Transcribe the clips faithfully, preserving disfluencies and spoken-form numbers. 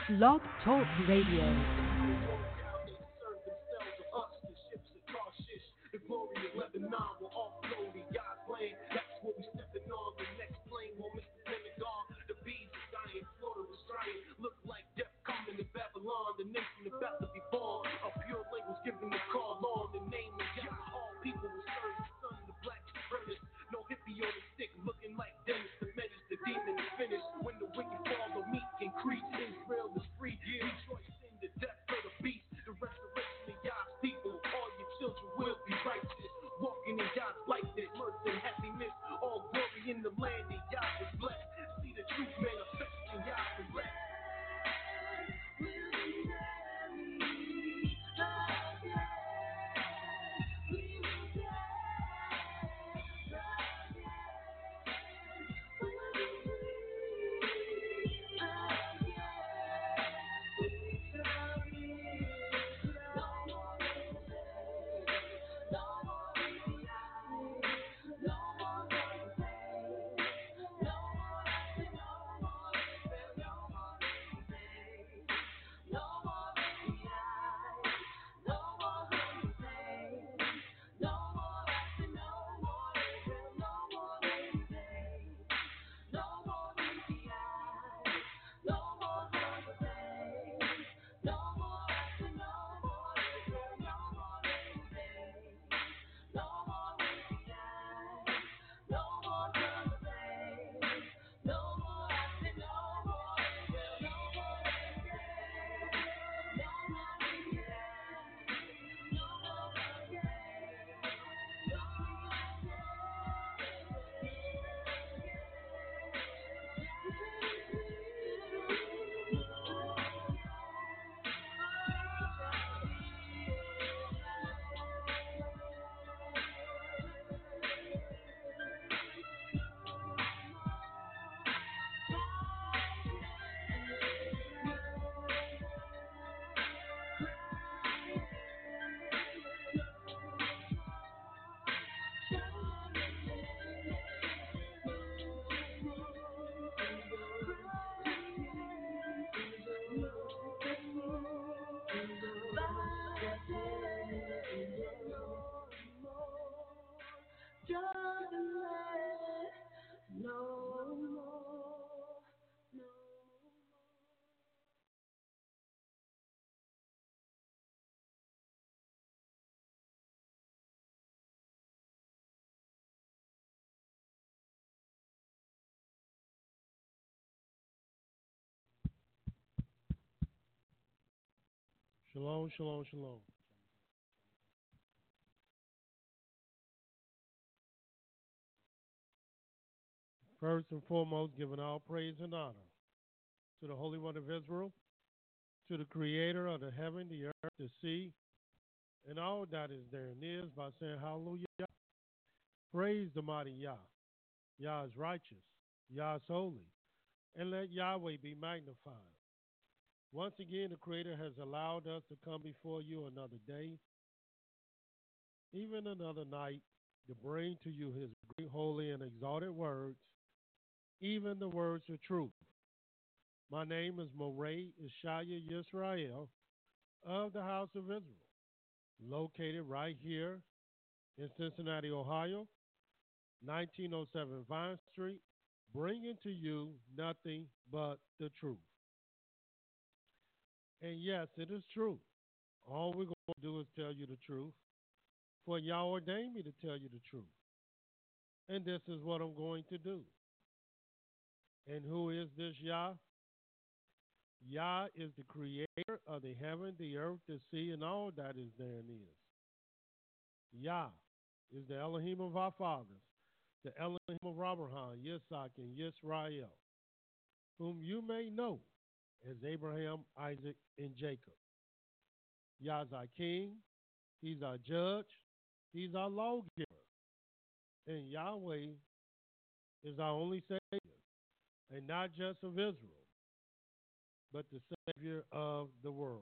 Blog Talk Radio. Shalom, shalom, shalom. First and foremost, giving all praise and honor to the Holy One of Israel, to the Creator of the heaven, the earth, the sea, and all that is there and is, by saying hallelujah. Praise the mighty Yah. Yah is righteous. Yah is holy. And let Yahweh be magnified. Once again, the Creator has allowed us to come before you another day, even another night, to bring to you his great, holy, and exalted words, even the words of truth. My name is Moray Ishaya Yisrael of the House of Israel, located right here in Cincinnati, Ohio, nineteen oh seven Vine Street, bringing to you nothing but the truth. And yes, it is true. All we're going to do is tell you the truth, for Yah ordained me to tell you the truth. And this is what I'm going to do. And who is this Yah? Yah is the creator of the heaven, the earth, the sea, and all that is there and is. Yah is the Elohim of our fathers, the Elohim of Abraham, Yitzhak, and Yisrael, whom you may know as Abraham, Isaac, and Jacob. Yah is our king. He's our judge. He's our lawgiver. And Yahweh is our only Savior, and not just of Israel, but the Savior of the world.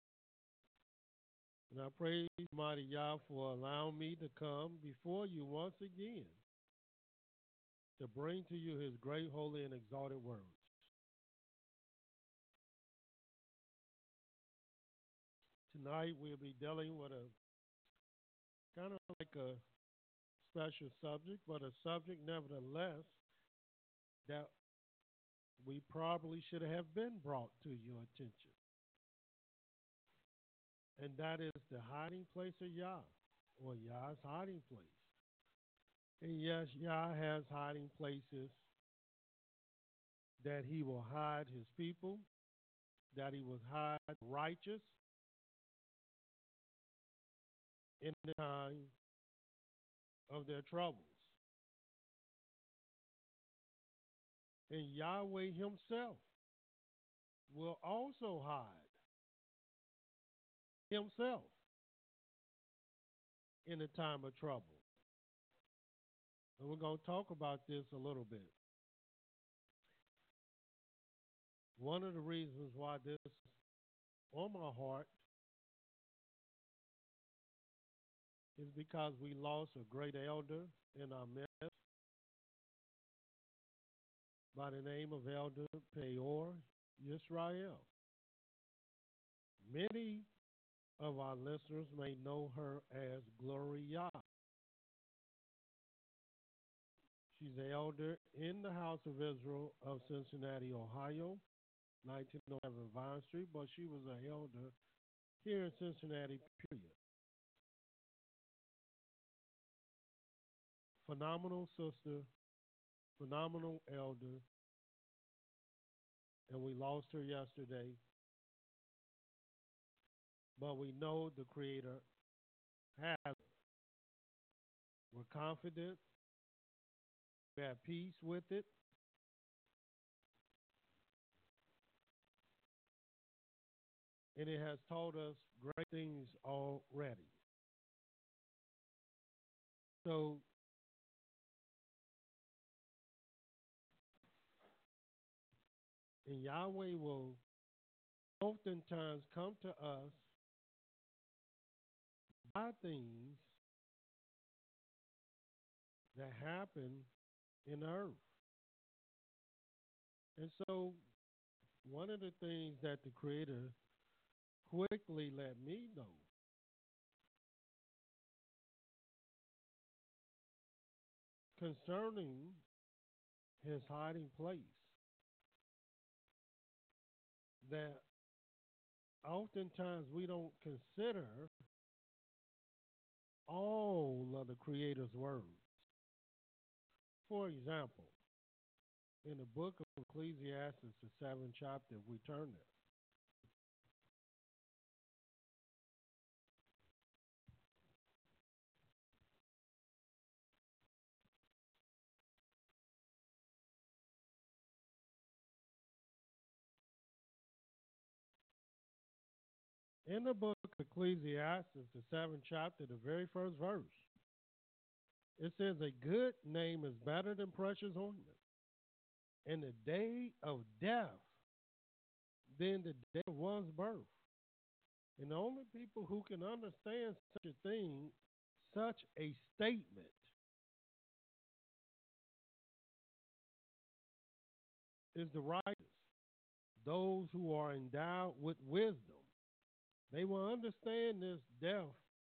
And I praise mighty Yah for allowing me to come before you once again to bring to you his great, holy, and exalted words. Tonight we'll be dealing with a kind of like a special subject, but a subject nevertheless that we probably should have been brought to your attention. And that is the hiding place of Yah, or Yah's hiding place. And yes, Yah has hiding places that he will hide his people, that he will hide the righteous in the time of their troubles. And Yahweh himself will also hide himself in the time of trouble. And we're going to talk about this a little bit. One of the reasons why this is on my heart is because we lost a great elder in our midst by the name of Elder Peor Yisrael. Many of our listeners may know her as Gloria. She's an elder in the House of Israel of Cincinnati, Ohio, nineteen oh seven Vine Street, but she was an elder here in Cincinnati, period. Phenomenal sister, phenomenal elder, and we lost her yesterday. But we know the Creator has her. We're confident. We have peace with it. And it has taught us great things already. So, and Yahweh will oftentimes come to us by things that happen in earth. And so, one of the things that the Creator quickly let me know concerning his hiding place, that oftentimes we don't consider all of the Creator's words. For example, in the book of Ecclesiastes, the seventh chapter, if we turn there, in the book of Ecclesiastes, the seventh chapter, the very first verse, it says, a good name is better than precious ornament, and the day of death than the day of one's birth. And the only people who can understand such a thing, such a statement, is the righteous, those who are endowed with wisdom. They will understand this death,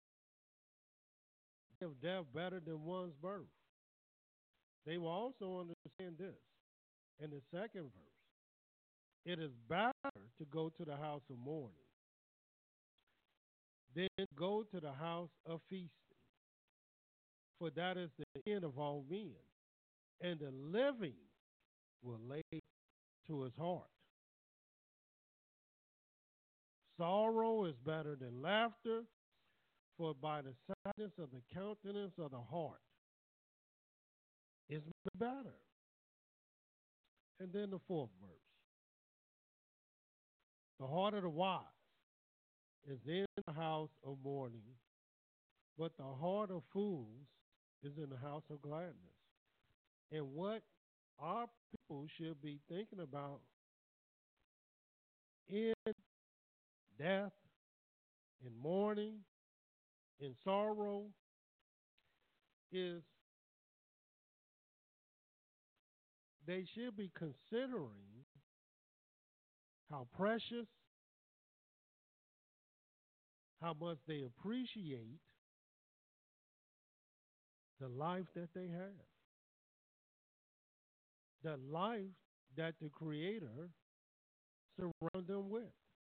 of death better than one's birth. They will also understand this in the second verse. It is better to go to the house of mourning than go to the house of feasting, for that is the end of all men, and the living will lay to his heart. Sorrow is better than laughter, for by the sadness of the countenance of the heart is better. And then the fourth verse. The heart of the wise is in the house of mourning, but the heart of fools is in the house of gladness. And what our people should be thinking about in death, in mourning, in sorrow, is they should be considering how precious how much they appreciate the life that they have, the life that the Creator surround them with,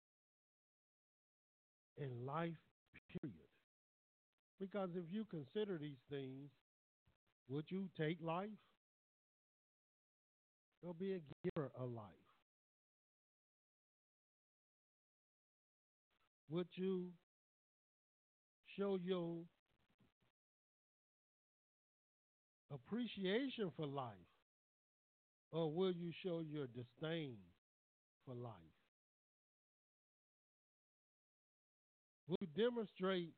in life, period. Because if you consider these things, would you take life? There'll be a giver of life. Would you show your appreciation for life, or will you show your disdain for life? Will you demonstrate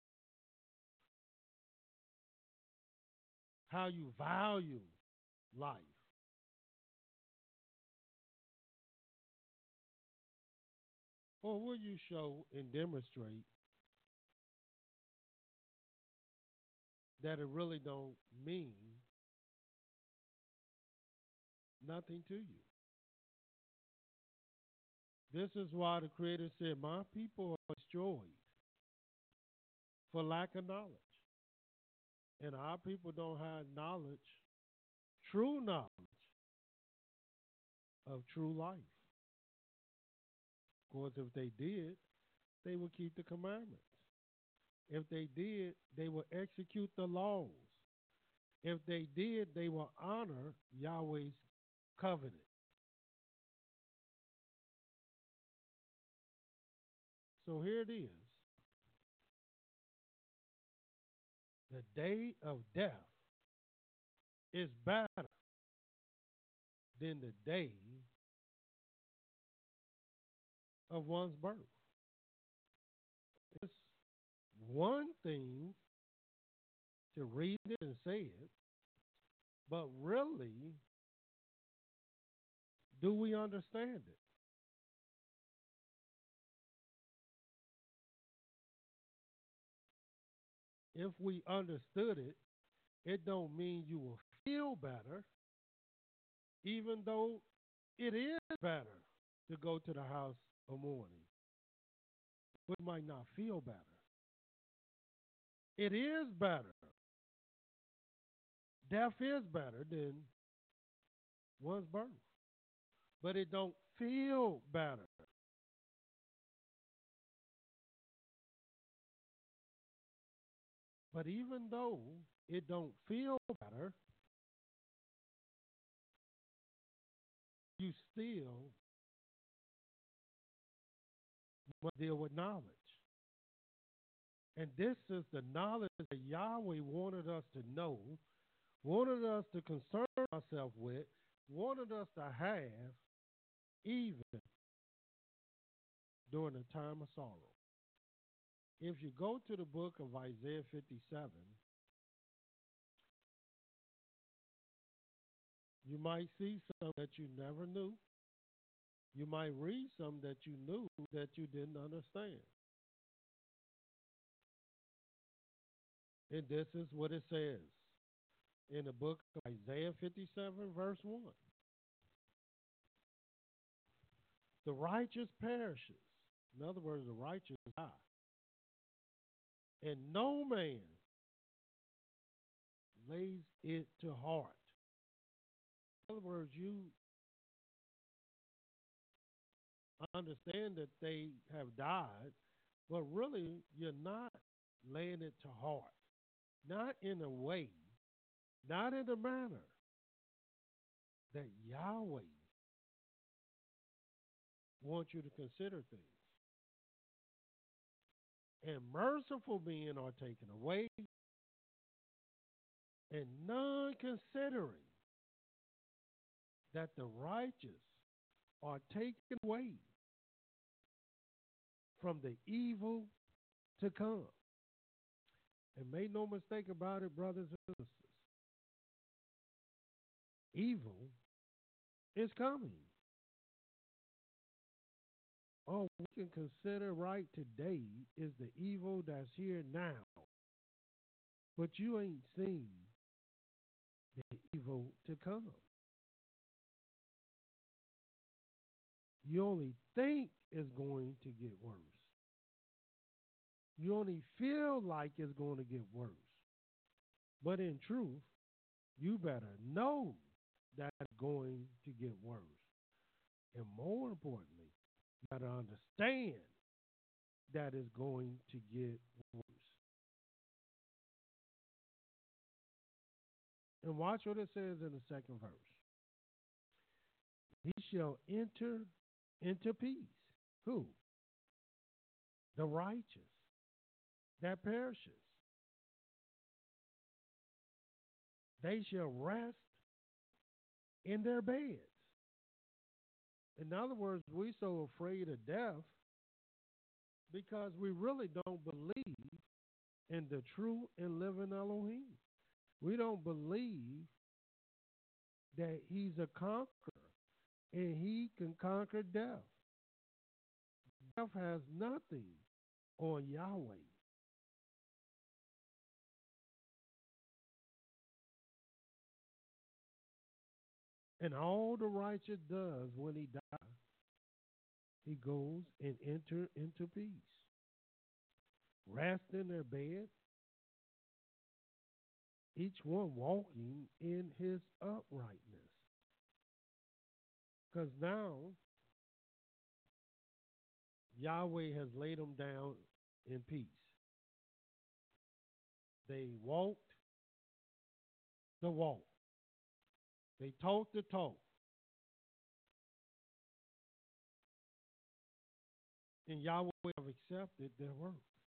how you value life? Or will you show and demonstrate that it really don't mean nothing to you? This is why the Creator said, my people are destroyed for lack of knowledge. And our people don't have knowledge, true knowledge of true life. Of course, if they did, they would keep the commandments. If they did, they would execute the laws. If they did, they will honor Yahweh's covenant. So here it is. The day of death is better than the day of one's birth. It's one thing to read it and say it, but really, do we understand it? If we understood it, it don't mean you will feel better, even though it is better to go to the house of mourning. We might not feel better. It is better. Death is better than one's birth, but it don't feel better. But even though it don't feel better, you still must deal with knowledge. And this is the knowledge that Yahweh wanted us to know, wanted us to concern ourselves with, wanted us to have even during the time of sorrow. If you go to the book of Isaiah fifty-seven, you might see some that you never knew. You might read some that you knew that you didn't understand. And this is what it says in the book of Isaiah fifty-seven, verse one. The righteous perishes. In other words, the righteous die. And no man lays it to heart. In other words, you understand that they have died, but really you're not laying it to heart. Not in a way, not in a manner that Yahweh wants you to consider things. And merciful men are taken away, and none considering that the righteous are taken away from the evil to come. And make no mistake about it, brothers and sisters. Evil is coming. All we can consider right today is the evil that's here now. But you ain't seen the evil to come. You only think it's going to get worse. You only feel like it's going to get worse. But in truth, you better know that it's going to get worse. And more importantly, you better understand that it's going to get worse. And watch what it says in the second verse. He shall enter into peace. Who? The righteous that perishes. They shall rest in their beds. In other words, we're so afraid of death because we really don't believe in the true and living Elohim. We don't believe that he's a conqueror and he can conquer death. Death has nothing on Yahweh. And all the righteous does when he dies, he goes and enter into peace. Rest in their bed, each one walking in his uprightness. Because now, Yahweh has laid them down in peace. They walked the walk. They talked the talk. And Yahweh have accepted their work.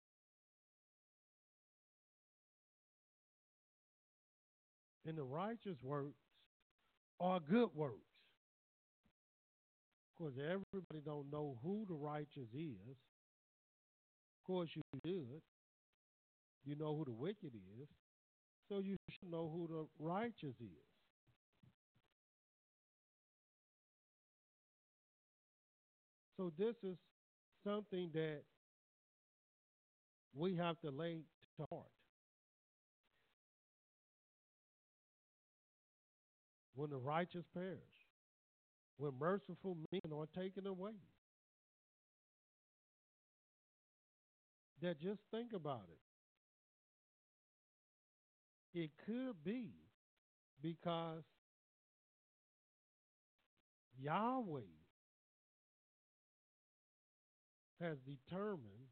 And the righteous works are good works. Of course, everybody don't know who the righteous is. Of course, you should. You know who the wicked is. So you should know who the righteous is. So this is something that we have to lay to heart. When the righteous perish, when merciful men are taken away, that just think about it. It could be because Yahweh has determined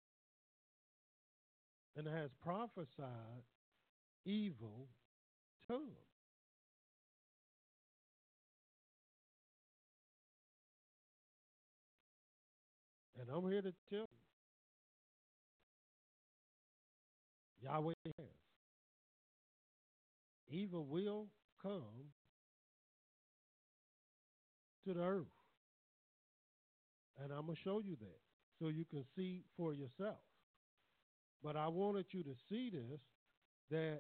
and has prophesied evil to them. And I'm here to tell you, Yahweh has. Evil will come to the earth. And I'm going to show you that so you can see for yourself. But I wanted you to see this, that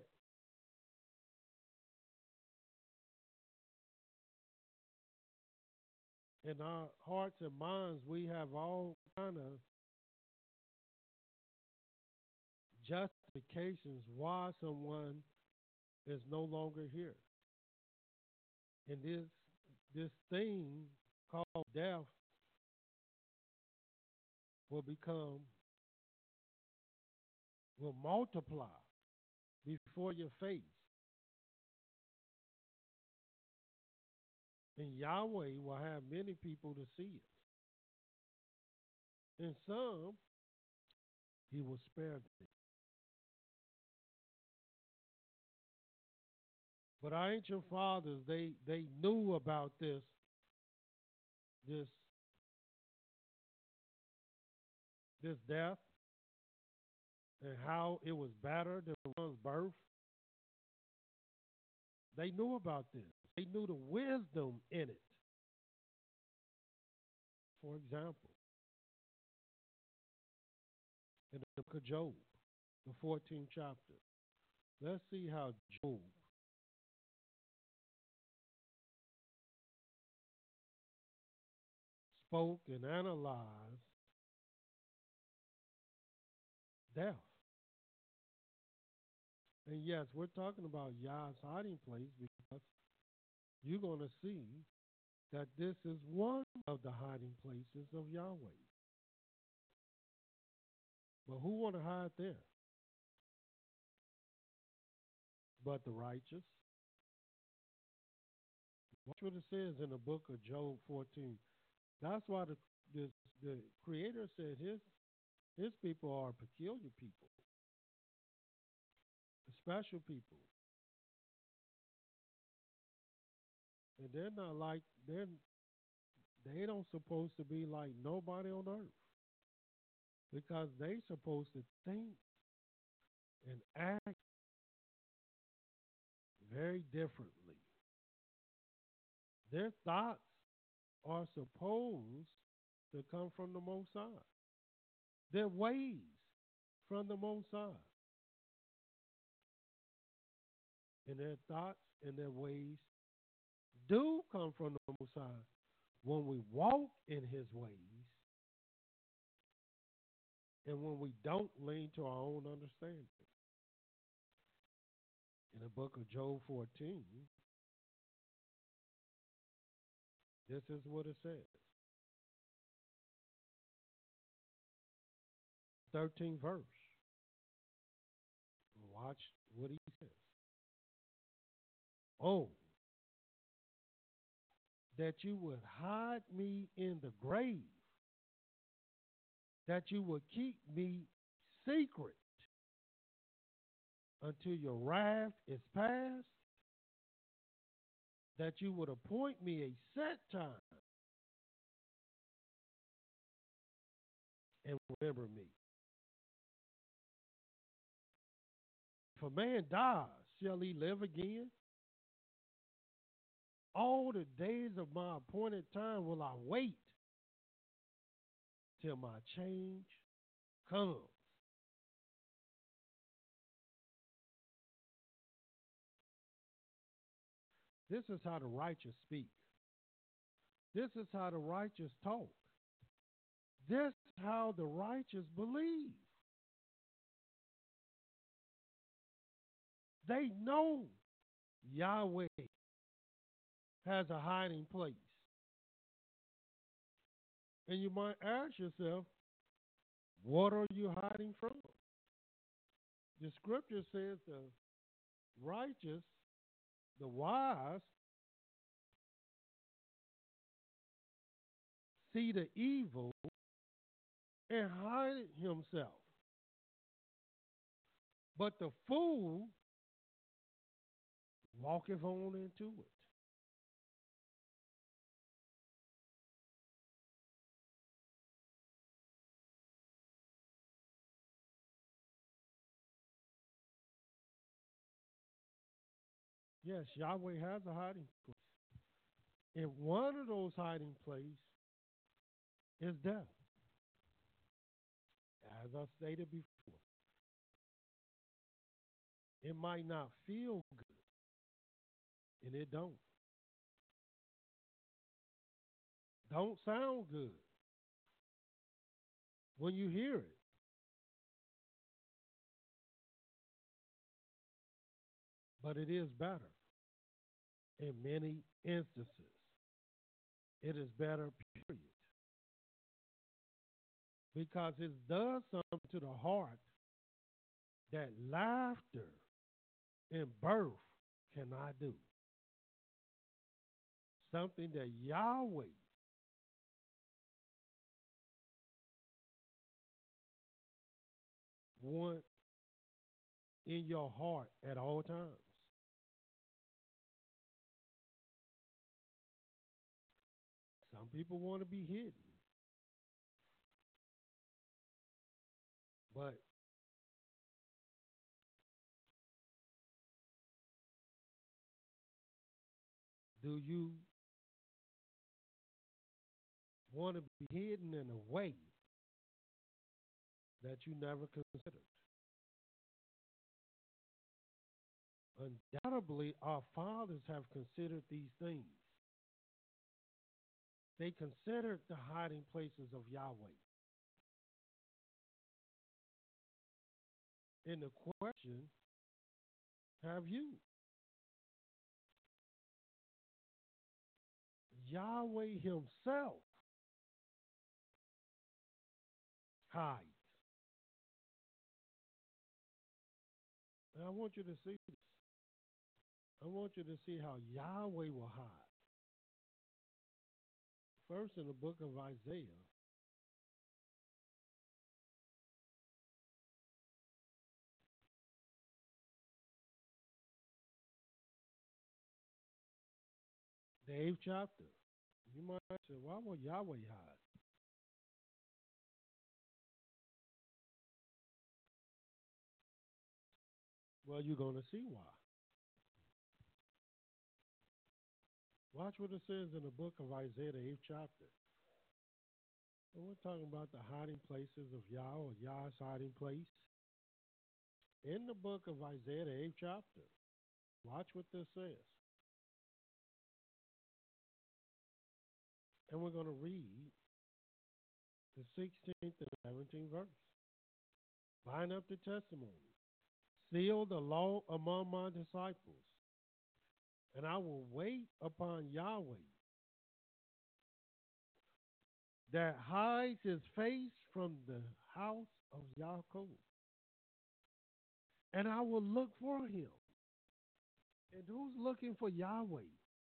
in our hearts and minds, we have all kind of justifications why someone is no longer here. And this this thing called death will become, will multiply before your face. And Yahweh will have many people to see it. And some, he will spare them. But our ancient fathers, they, they knew about this, this, this death and how it was better than one's birth. They knew about this. They knew the wisdom in it. For example, in the book of Job, the fourteenth chapter, let's see how Job spoke and analyzed death. And yes, we're talking about Yah's hiding place because you're going to see that this is one of the hiding places of Yahweh. But who want to hide there? But the righteous. Watch what it says in the book of Job fourteen. That's why the the, the Creator said his his people are peculiar people, special people, and they're not like they're they don't supposed to be like nobody on earth because they supposed to think and act very differently. Their thoughts are supposed to come from the Most High. Their ways from the Most High. And their thoughts and their ways do come from the Most High when we walk in His ways and when we don't lean to our own understanding. In the book of Job fourteen, this is what it says. thirteenth verse. Watch what he says. Oh, that you would hide me in the grave, that you would keep me secret until your wrath is past, that you would appoint me a set time and remember me. If a man dies, shall he live again? All the days of my appointed time will I wait till my change comes. This is how the righteous speak. This is how the righteous talk. This is how the righteous believe. They know Yahweh has a hiding place. And you might ask yourself, what are you hiding from? The scripture says the righteous, the wise, see the evil and hide himself. But the fool walketh on into it. Yes, Yahweh has a hiding place. And one of those hiding places is death. As I stated before, it might not feel good, and it don't. Don't sound good when you hear it. But it is better in many instances. It is better, period. Because it does something to the heart that laughter and birth cannot do. Something that Yahweh wants in your heart at all times. Some people want to be hidden. But do you want to be hidden in a way that you never considered? Undoubtedly, our fathers have considered these things. They considered the hiding places of Yahweh. And the question, have you? Yahweh himself hides. And I want you to see this. I want you to see how Yahweh will hide. First, in the book of Isaiah, the eighth chapter. You might say, why will Yahweh hide? Well, you're going to see why. Watch what it says in the book of Isaiah, the eighth chapter. And we're talking about the hiding places of Yah, or Yah's hiding place. In the book of Isaiah, the eighth chapter, watch what this says. And we're going to read the sixteenth and seventeenth verse. Bind up the testimony. Seal the law among my disciples. And I will wait upon Yahweh that hides his face from the house of Yaakov. And I will look for him. And who's looking for Yahweh?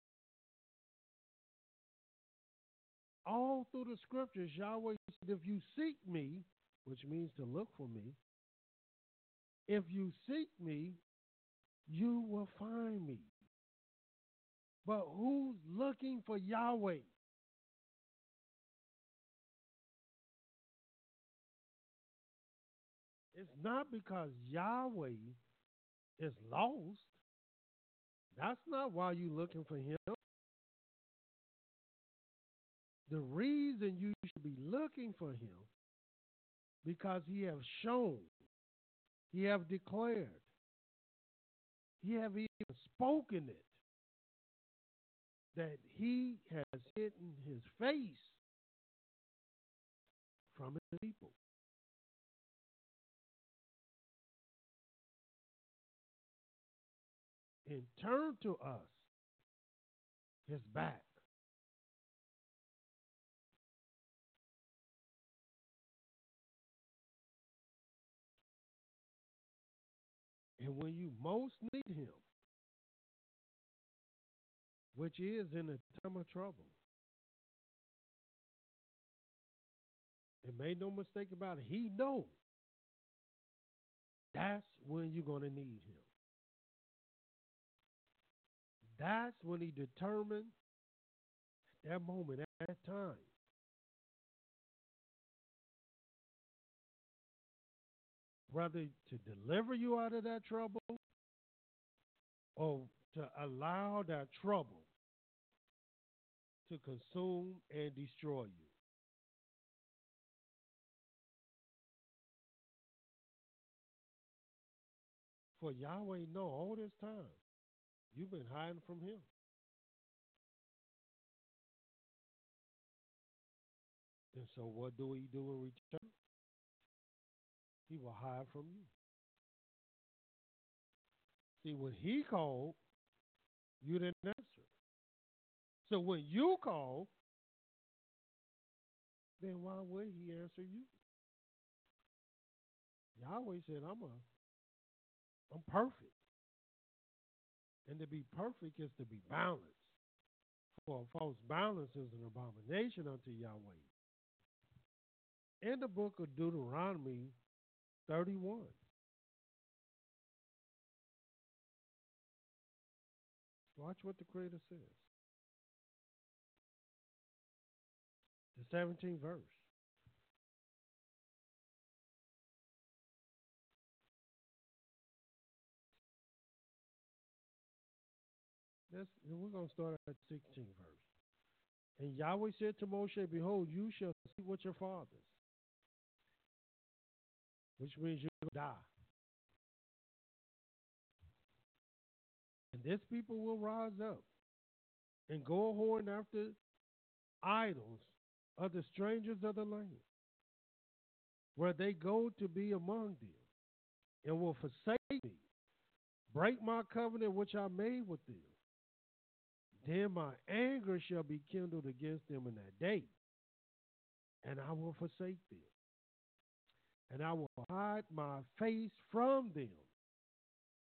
All through the scriptures, Yahweh said, if you seek me, which means to look for me, if you seek me, you will find me. But who's looking for Yahweh? It's not because Yahweh is lost. That's not why you're looking for him. The reason you should be looking for him, because he have shown, he have declared, he have even spoken it, that he has hidden his face from his people. And turned to us his back. And when you most need him, which is in a time of trouble, and make no mistake about it, he knows that's when you're going to need him. That's when he determined at that moment, at that time, whether to deliver you out of that trouble or to allow that trouble to consume and destroy you. For Yahweh know all this time you've been hiding from him. And so what do he do in return? He will hide from you. See, when he called, you didn't answer. So when you call, then why would he answer you? Yahweh said, I'm a I'm perfect. And to be perfect is to be balanced. For a false balance is an abomination unto Yahweh. In the book of Deuteronomy thirty-one. Watch what the Creator says. The seventeenth verse. That's, and we're going to start at the sixteenth verse. And Yahweh said to Moshe, behold, you shall sleep with your fathers, which means you will die. And this people will rise up and go a whoring after idols of the strangers of the land, where they go to be among them, and will forsake me, break my covenant which I made with them. Then my anger shall be kindled against them in that day, and I will forsake them, and I will hide my face from them,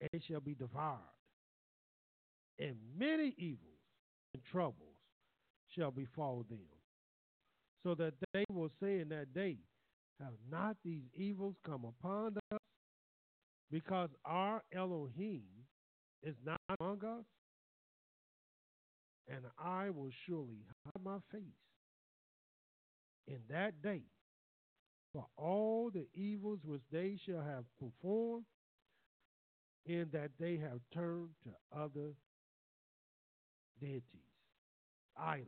and they shall be devoured. And many evils and troubles shall befall them, so that they will say in that day, have not these evils come upon us, because our Elohim is not among us? And I will surely hide my face in that day for all the evils which they shall have performed, in that they have turned to other deities, idols.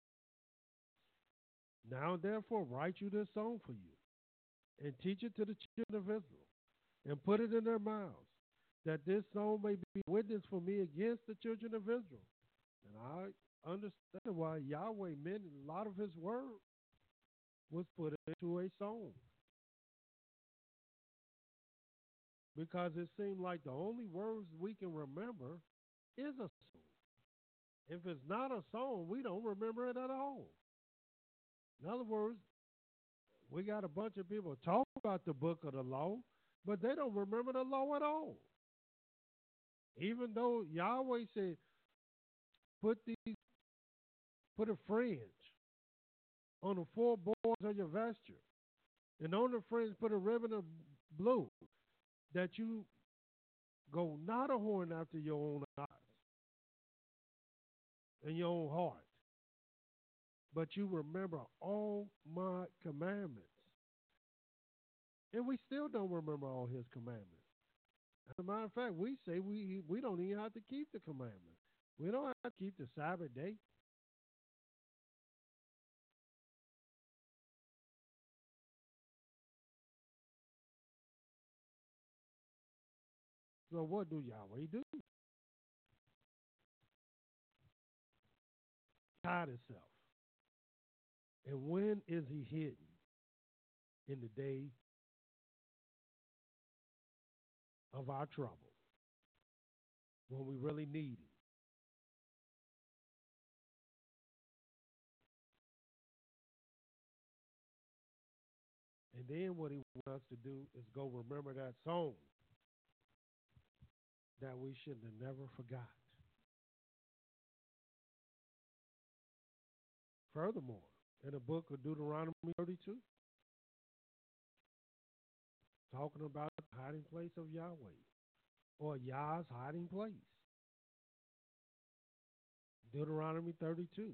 Now therefore write you this song for you, and teach it to the children of Israel, and put it in their mouths, that this song may be a witness for me against the children of Israel. And I understand why Yahweh meant a lot of his word was put into a song. Because it seemed like the only words we can remember is a song. If it's not a song, we don't remember it at all. In other words, we got a bunch of people talk about the book of the law, but they don't remember the law at all. Even though Yahweh said, put these, put a fringe on the four boards of your vesture, and on the fringe put a ribbon of blue, that you go not a horn after your own eyes and your own heart, but you remember all my commandments. And we still don't remember all his commandments. As a matter of fact, we say we we don't even have to keep the commandments. We don't have to keep the Sabbath day. So what do Yahweh do? Hide himself. And when is he hidden? In the day of our trouble, when we really need him. And then what he wants us to do is go remember that song that we should have never forgot. Furthermore, in the book of Deuteronomy thirty-two, talking about the hiding place of Yahweh, or Yah's hiding place. Deuteronomy thirty-two.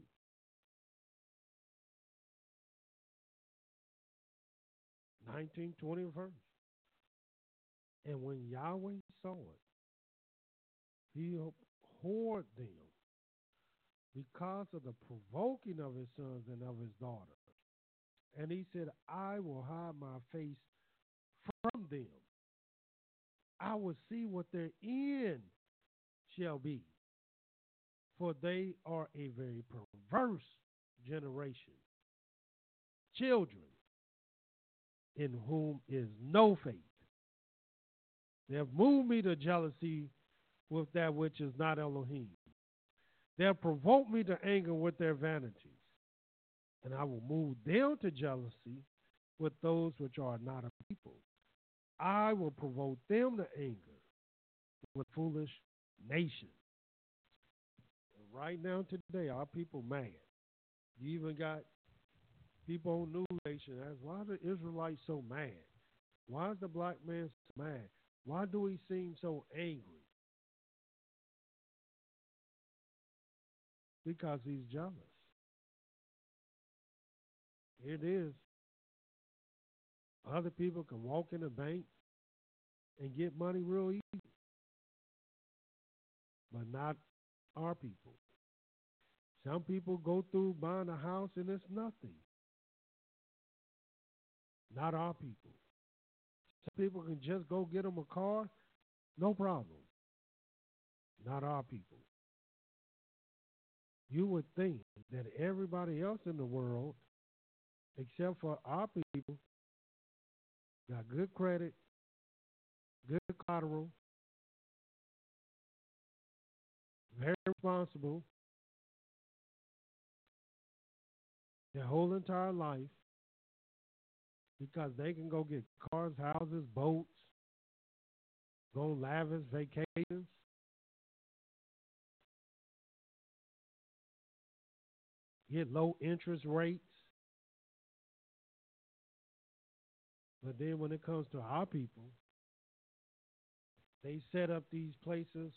nineteen, twenty verse. And when Yahweh saw it, he abhorred them because of the provoking of his sons and of his daughters. And he said, I will hide my face from them. I will see what their end shall be. For they are a very perverse generation, children in whom is no faith. They have moved me to jealousy with that which is not Elohim. They have provoked me to anger with their vanities. And I will move them to jealousy with those which are not a people. I will provoke them to anger with foolish nations. And right now today, our people mad. You even got people on News Nation ask, why are the Israelites so mad? Why is the black man so mad? Why do he seem so angry? Because he's jealous. It is. Other people can walk in a bank and get money real easy, but not our people. Some people go through buying a house and it's nothing. Not our people. Some people can just go get them a car, no problem. Not our people. You would think that everybody else in the world, except for our people, got good credit, good collateral, very responsible, their whole entire life, because they can go get cars, houses, boats, go on lavish vacations, get low interest rates. But then when it comes to our people, they set up these places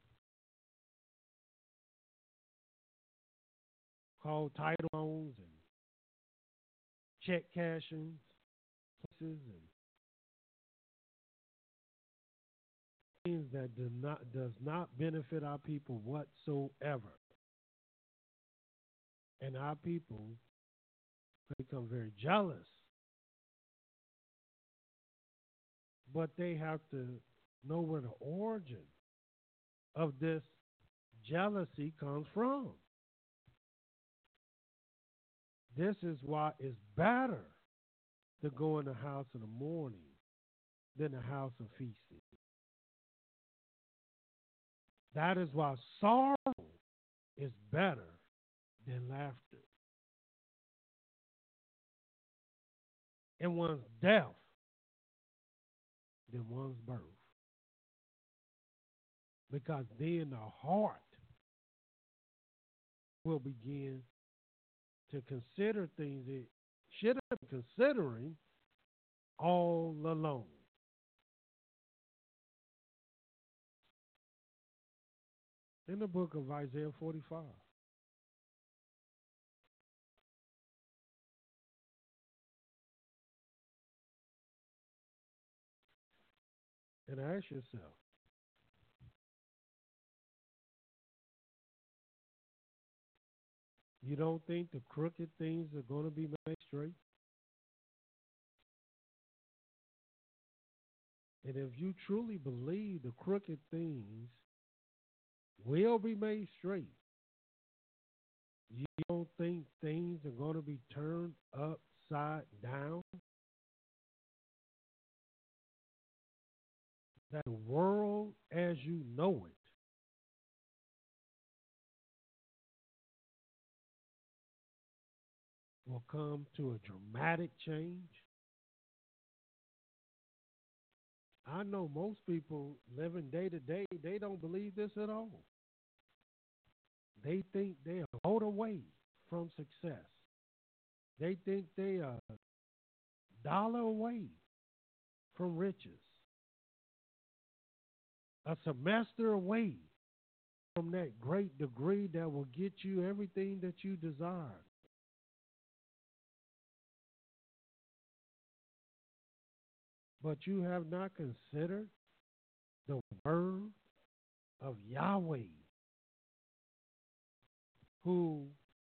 called title loans and check cashing places and things that do not does not benefit our people whatsoever. And our people become very jealous. But they have to know where the origin of this jealousy comes from. This is why it's better to go in the house in the morning than the house of feasting. That is why sorrow is better than laughter. And one's death than one's birth. Because then the heart will begin to consider things it should have been considering all along. In the book of Isaiah forty-five. And ask yourself, you don't think the crooked things are going to be made straight? And if you truly believe the crooked things will be made straight, you don't think things are going to be turned upside down? That the world as you know it will come to a dramatic change? I know most people living day to day, they don't believe this at all. They think they are out away from success. They think they are a dollar away from riches, a semester away from that great degree that will get you everything that you desire. But you have not considered the word of Yahweh, who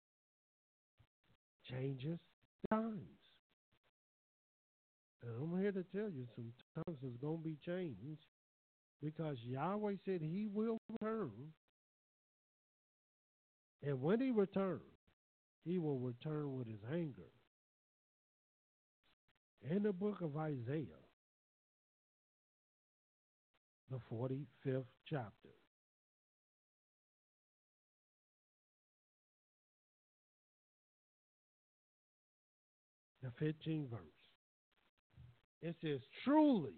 changes times. And I'm here to tell you, sometimes it's going to be changed because Yahweh said he will return. And when he returns, he will return with his anger. In the book of Isaiah, the forty-fifth chapter, the fifteenth verse, it says, truly,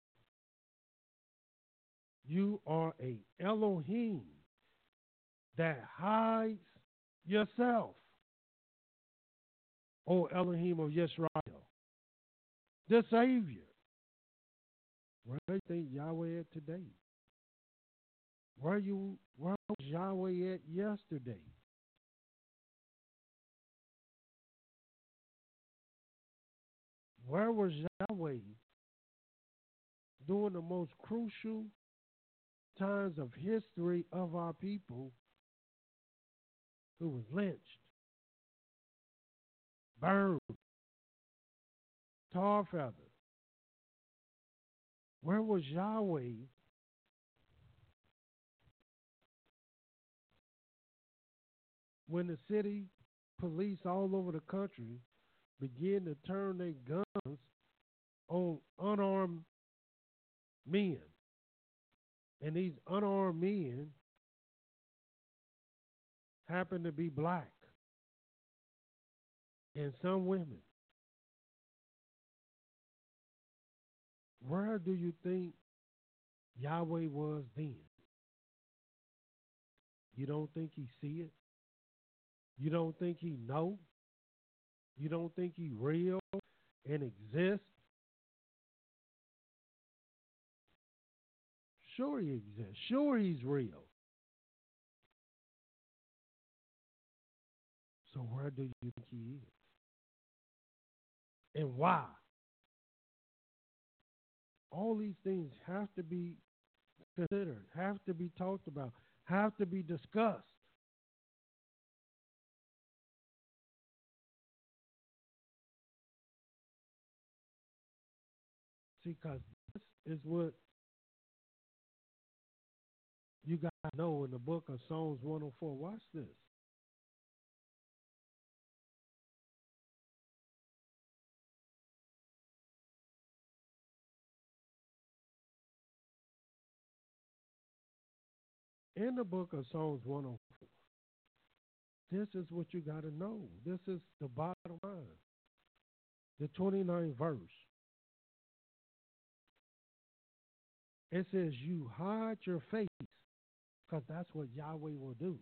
you are a Elohim that hides yourself, O Elohim of Yisrael, the Savior. Where do you think Yahweh at today? Where you where was Yahweh at yesterday? Where was Yahweh during the most crucial times of history of our people who was lynched, burned, tar feathered? Where was Yahweh when the city police all over the country began to turn their guns on unarmed men? And these unarmed men happen to be black and some women. Where do you think Yahweh was then. You don't think he see it? You don't think he know? You don't think he real and exists? Sure he exists. Sure he's real. So where do you think he is? And why? All these things have to be considered, have to be talked about, have to be discussed. See, because this is what you got to know in the book of Psalms one oh four. Watch this. In the book of Psalms one oh four, this is what you got to know. This is the bottom line. The twenty-ninth verse. It says, you hide your face, because that's what Yahweh will do.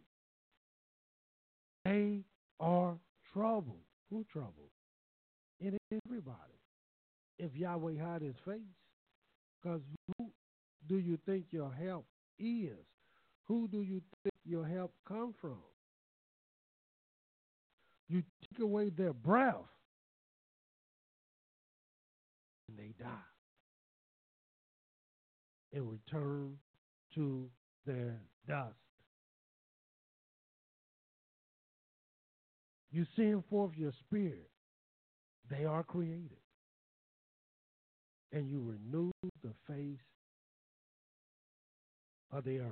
They are troubled. Who troubled? It is everybody. If Yahweh hide his face, because who do you think your help is? Who do you think your help come from? You take away their breath, and they die and return to their dust. You send forth your spirit. They are created. And you renew the face of the earth.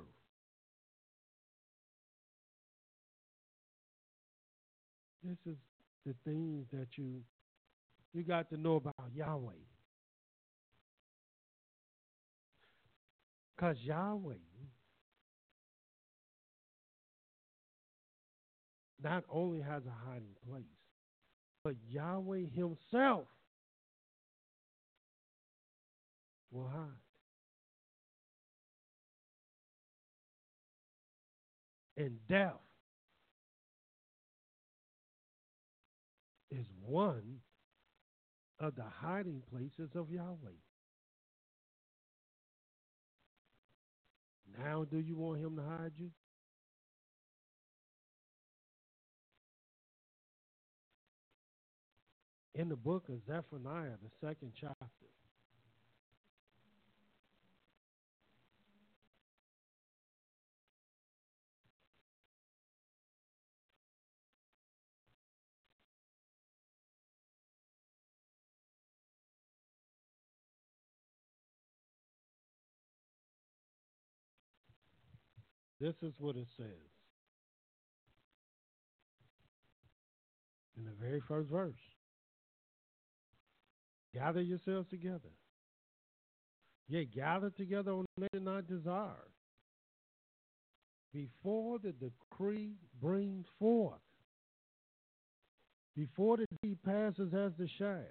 This is the things that you you got to know about Yahweh. Because Yahweh not only has a hiding place, but Yahweh himself will hide. And death is one of the hiding places of Yahweh. Now, do you want him to hide you? In the book of Zephaniah, the second chapter, this is what it says in the very first verse. Gather yourselves together. Yea, gather together on the night not desire. Before the decree brings forth, before the deed passes as the shaft,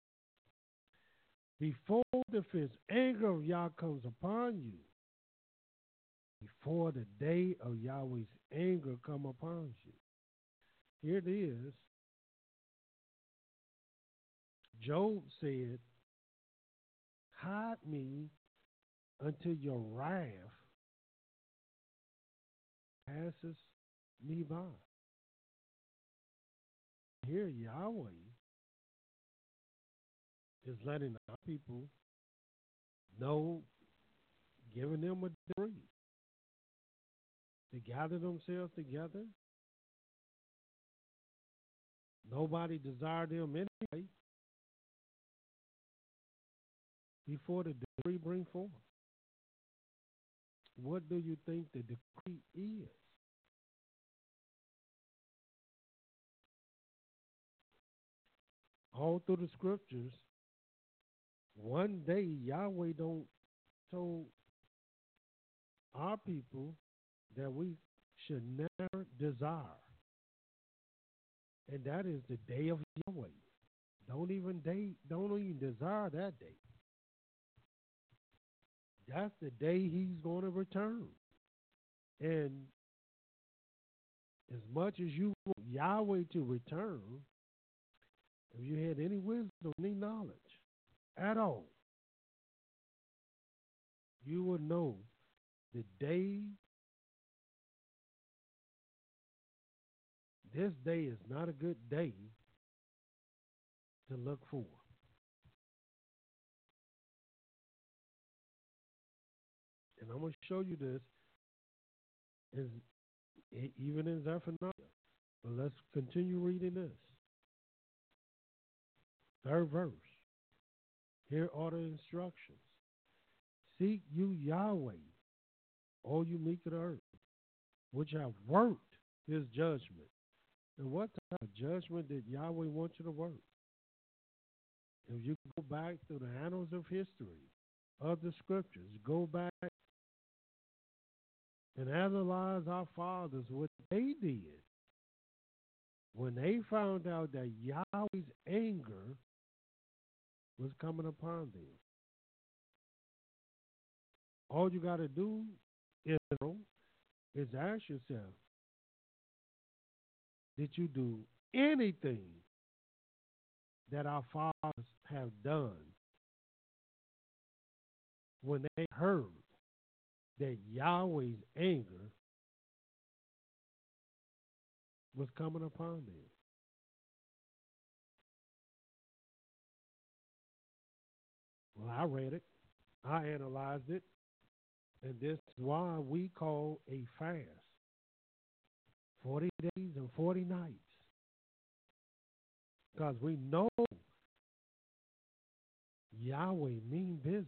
before the fierce anger of Yah comes upon you, before the day of Yahweh's anger come upon you. Here it is. Job said, hide me until your wrath passes me by. Here Yahweh is letting our people know, giving them a decree to gather themselves together. Nobody desired them anyway before the decree bring forth. What do you think the decree is? All through the scriptures, one day Yahweh don't told our people that we should never desire. And that is the day of Yahweh. Don't even day, don't even desire that day. That's the day he's going to return. And as much as you want Yahweh to return, if you had any wisdom, any knowledge at all, you would know the day, this day is not a good day to look for. And I'm going to show you this is even in Zephaniah. But let's continue reading this. Third verse. Here are the instructions. Seek you Yahweh, all you meek of the earth, which have worked his judgment. And what type of judgment did Yahweh want you to work? If you go back through the annals of history, of the scriptures, go back and analyze our fathers, what they did when they found out that Yahweh's anger was coming upon them. All you got to do, Israel, is ask yourself, did you do anything that our fathers have done when they heard that Yahweh's anger was coming upon them? Well, I read it. I analyzed it. And this is why we call a fast forty days and forty nights. Because we know Yahweh mean business.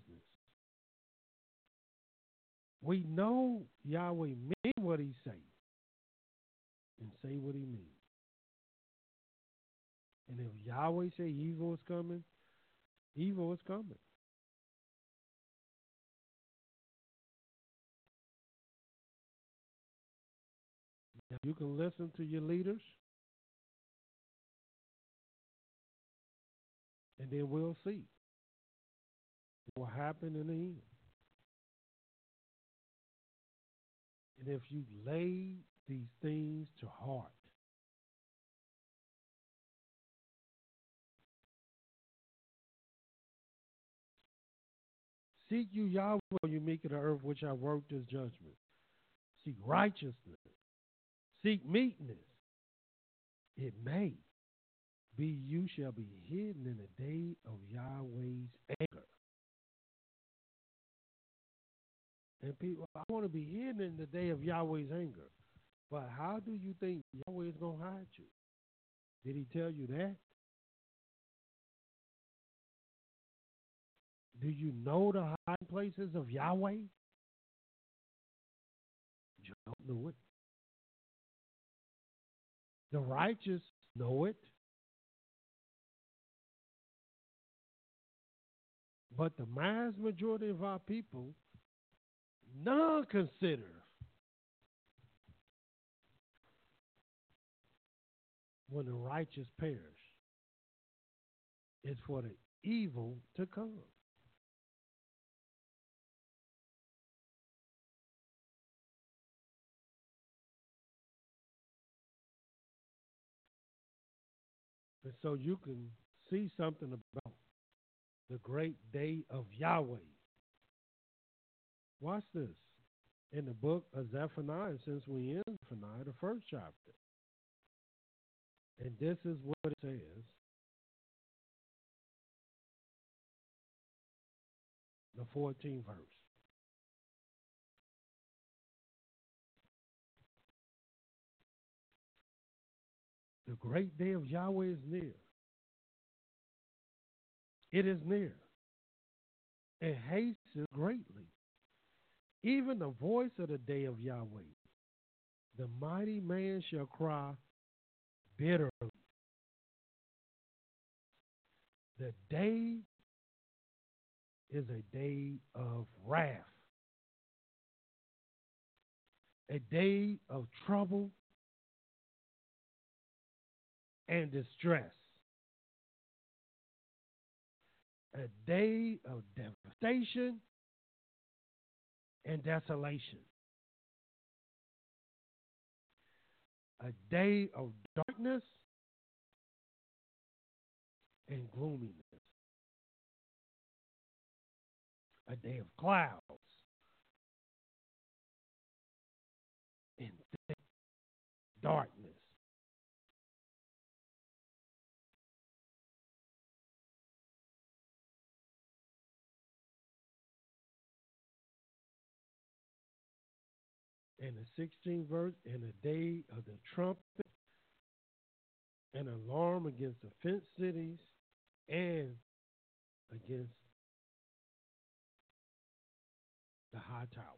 We know Yahweh mean what he say and say what he mean. And if Yahweh say evil is coming, evil is coming. Now, you can listen to your leaders, and then we'll see what will happen in the end. And if you lay these things to heart, seek you Yahweh, you meek of the earth, which I worked as judgment. Seek righteousness. Seek meekness. It may be you shall be hidden in the day of Yahweh's anger. And people, I want to be hidden in the day of Yahweh's anger. But how do you think Yahweh is going to hide you? Did he tell you that? Do you know the hiding places of Yahweh? You don't know it. The righteous know it. But the mass majority of our people, none consider when the righteous perish. It's for the evil to come. And so you can see something about the great day of Yahweh. Watch this. In the book of Zephaniah, since we in Zephaniah, the first chapter. And this is what it says. The fourteenth verse. The great day of Yahweh is near. It is near. It hastens greatly. Even the voice of the day of Yahweh. The mighty man shall cry bitterly. The day is a day of wrath. A day of trouble and distress. A day of devastation and desolation, a day of darkness and gloominess, a day of clouds and thick darkness. And the sixteenth verse, in the day of the trumpet, an alarm against the fenced cities and against the high towers.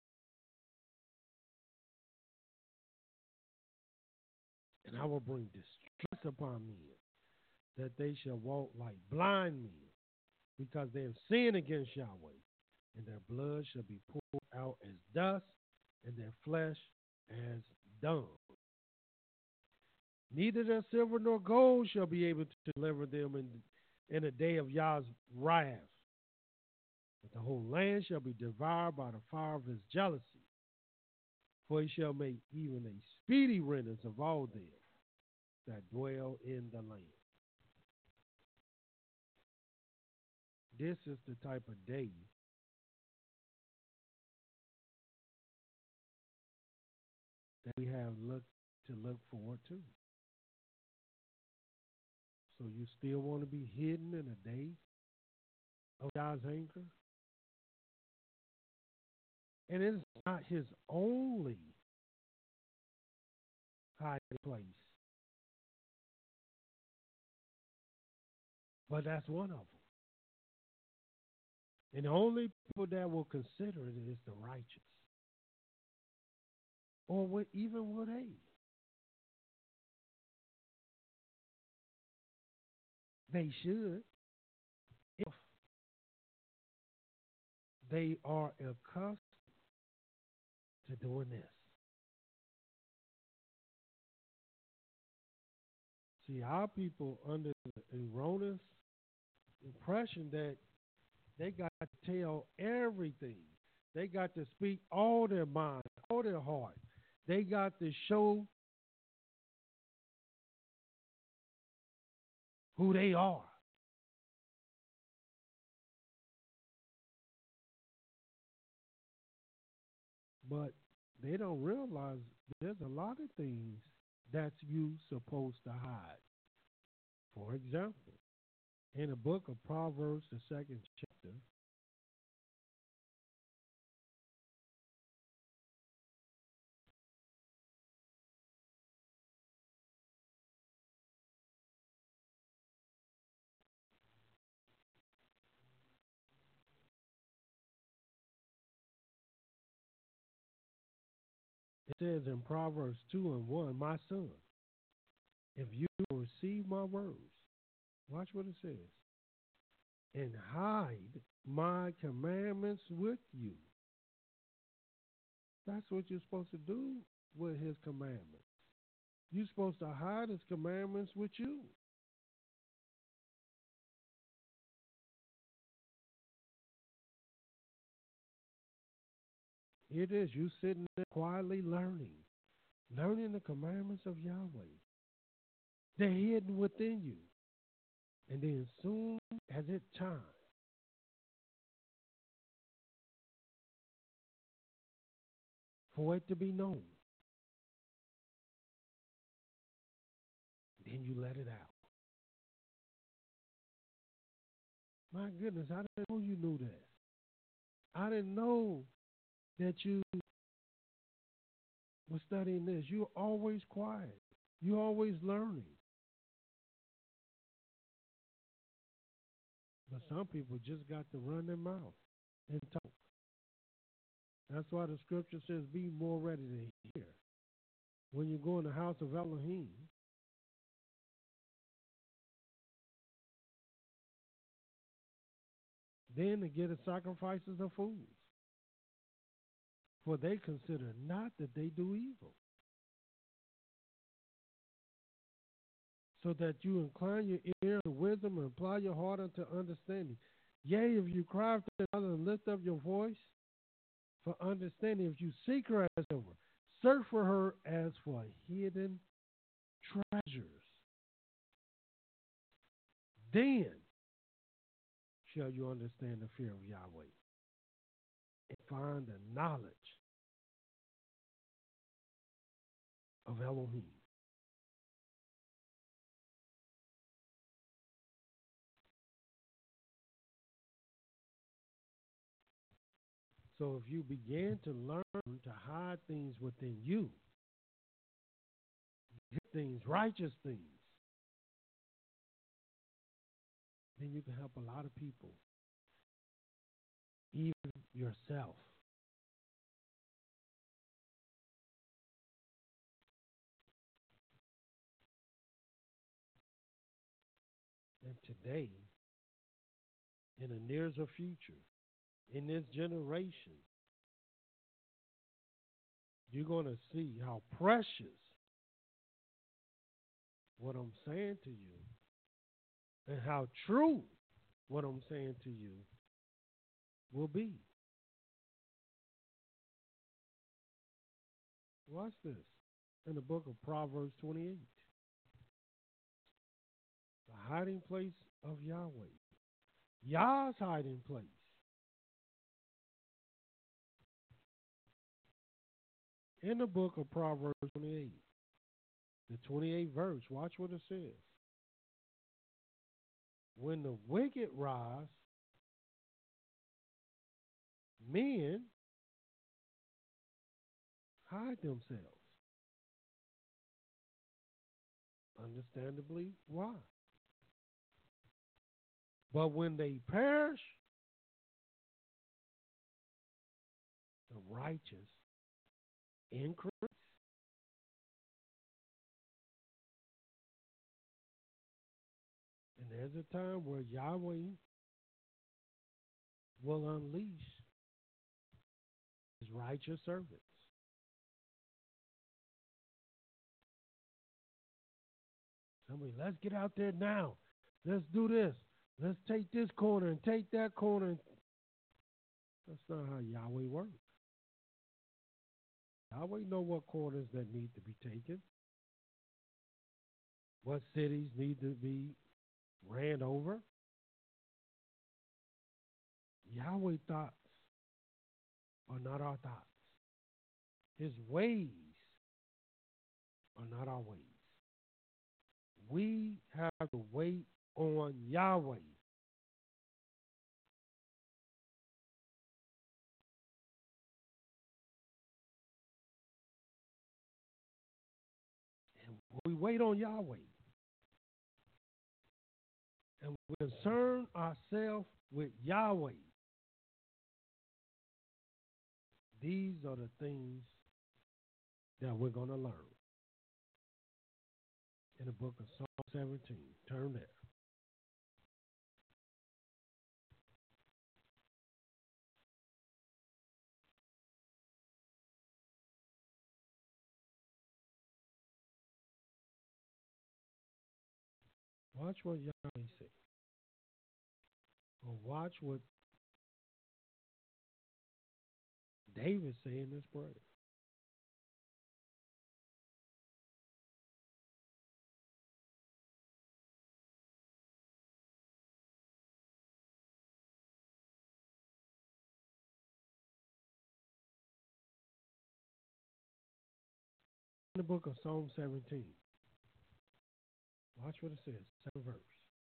And I will bring distress upon men, that they shall walk like blind men, because they have sinned against Yahweh, and their blood shall be poured out as dust, and their flesh as dung. Neither their silver nor gold shall be able to deliver them in, in the day of Yah's wrath. But the whole land shall be devoured by the fire of his jealousy, for he shall make even a speedy riddance of all them that dwell in the land. This is the type of day that we have look, to look forward to. So you still want to be hidden in the day of God's anger? And it's not his only hiding place, but that's one of them. And the only people that will consider it is the righteous. Or what, even will they? They should, if they are accustomed to doing this. See, our people under the erroneous impression that they got to tell everything. They got to speak all their mind, all their heart. They got to show who they are. But they don't realize there's a lot of things that you supposed to hide. For example, in the book of Proverbs, the second chapter, it says in Proverbs two and one, my son, if you receive my words, watch what it says, and hide my commandments with you. That's what you're supposed to do with his commandments. You're supposed to hide his commandments with you. It is you sitting there quietly learning, learning the commandments of Yahweh. They're hidden within you. And then soon as it's time for it to be known, then you let it out. My goodness, I didn't know you knew that. I didn't know that you were studying this. You're always quiet. You're always learning. But some people just got to run their mouth and talk. That's why the scripture says, be more ready to hear. When you go in the house of Elohim, then to get the sacrifices of fools. For they consider not that they do evil. So that you incline your ear to wisdom and apply your heart unto understanding. Yea, if you cry after another and lift up your voice, for understanding. If you seek her as silver, search for her as for hidden treasures. Then shall you understand the fear of Yahweh and find the knowledge of Elohim. So if you begin to learn to hide things within you, good things, righteous things, then you can help a lot of people, even yourself. And today, in the nearest future, in this generation, you're going to see how precious what I'm saying to you and how true what I'm saying to you will be. Watch this in the book of Proverbs twenty-eight. The hiding place of Yahweh. Yah's hiding place. In the book of Proverbs twenty-eight, the twenty-eighth verse, watch what it says. When the wicked rise, men hide themselves. Understandably, why? But when they perish, the righteous increase. And there's a time where Yahweh will unleash his righteous servants. Somebody, let's get out there now. Let's do this. Let's take this corner and take that corner. That's not how Yahweh works. Yahweh know what corners that need to be taken, what cities need to be ran over. Yahweh's thoughts are not our thoughts. His ways are not our ways. We have to wait on Yahweh. And we wait on Yahweh. And we concern ourselves with Yahweh. These are the things that we're going to learn in the book of Psalm seventeen. Turn there. Watch what Yahweh says. Or watch what David say in this prayer. In the book of Psalm seventeen. Watch what it says. Seventh verse.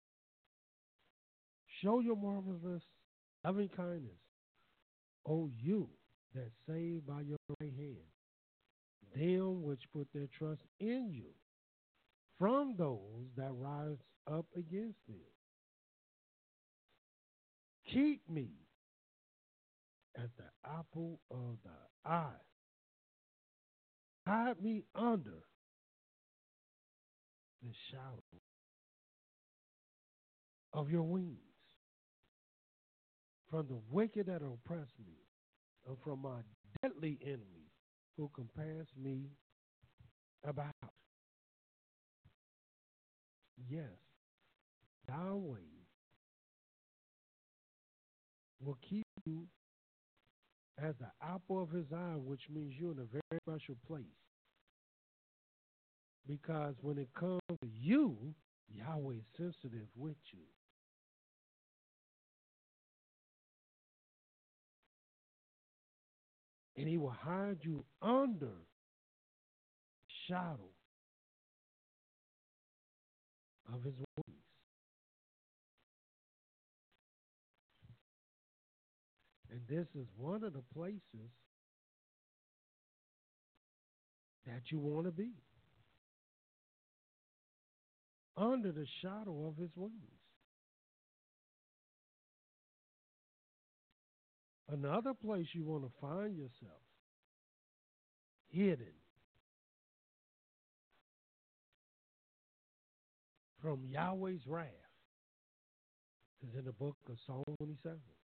Show your marvelous loving kindness, O you that save by your right hand, them which put their trust in you, from those that rise up against them. Keep me as the apple of the eye. Hide me under the shadow of your wings, from the wicked that oppress me, and from my deadly enemies who compass me about. Yes, Yahweh will keep you as the apple of his eye, which means you're in a very special place. Because when it comes to you, Yahweh is sensitive with you. And he will hide you under the shadow of his wings. And this is one of the places that you want to be. Under the shadow of his wings. Another place you want to find yourself, hidden from Yahweh's wrath, is in the book of Psalm twenty-seven.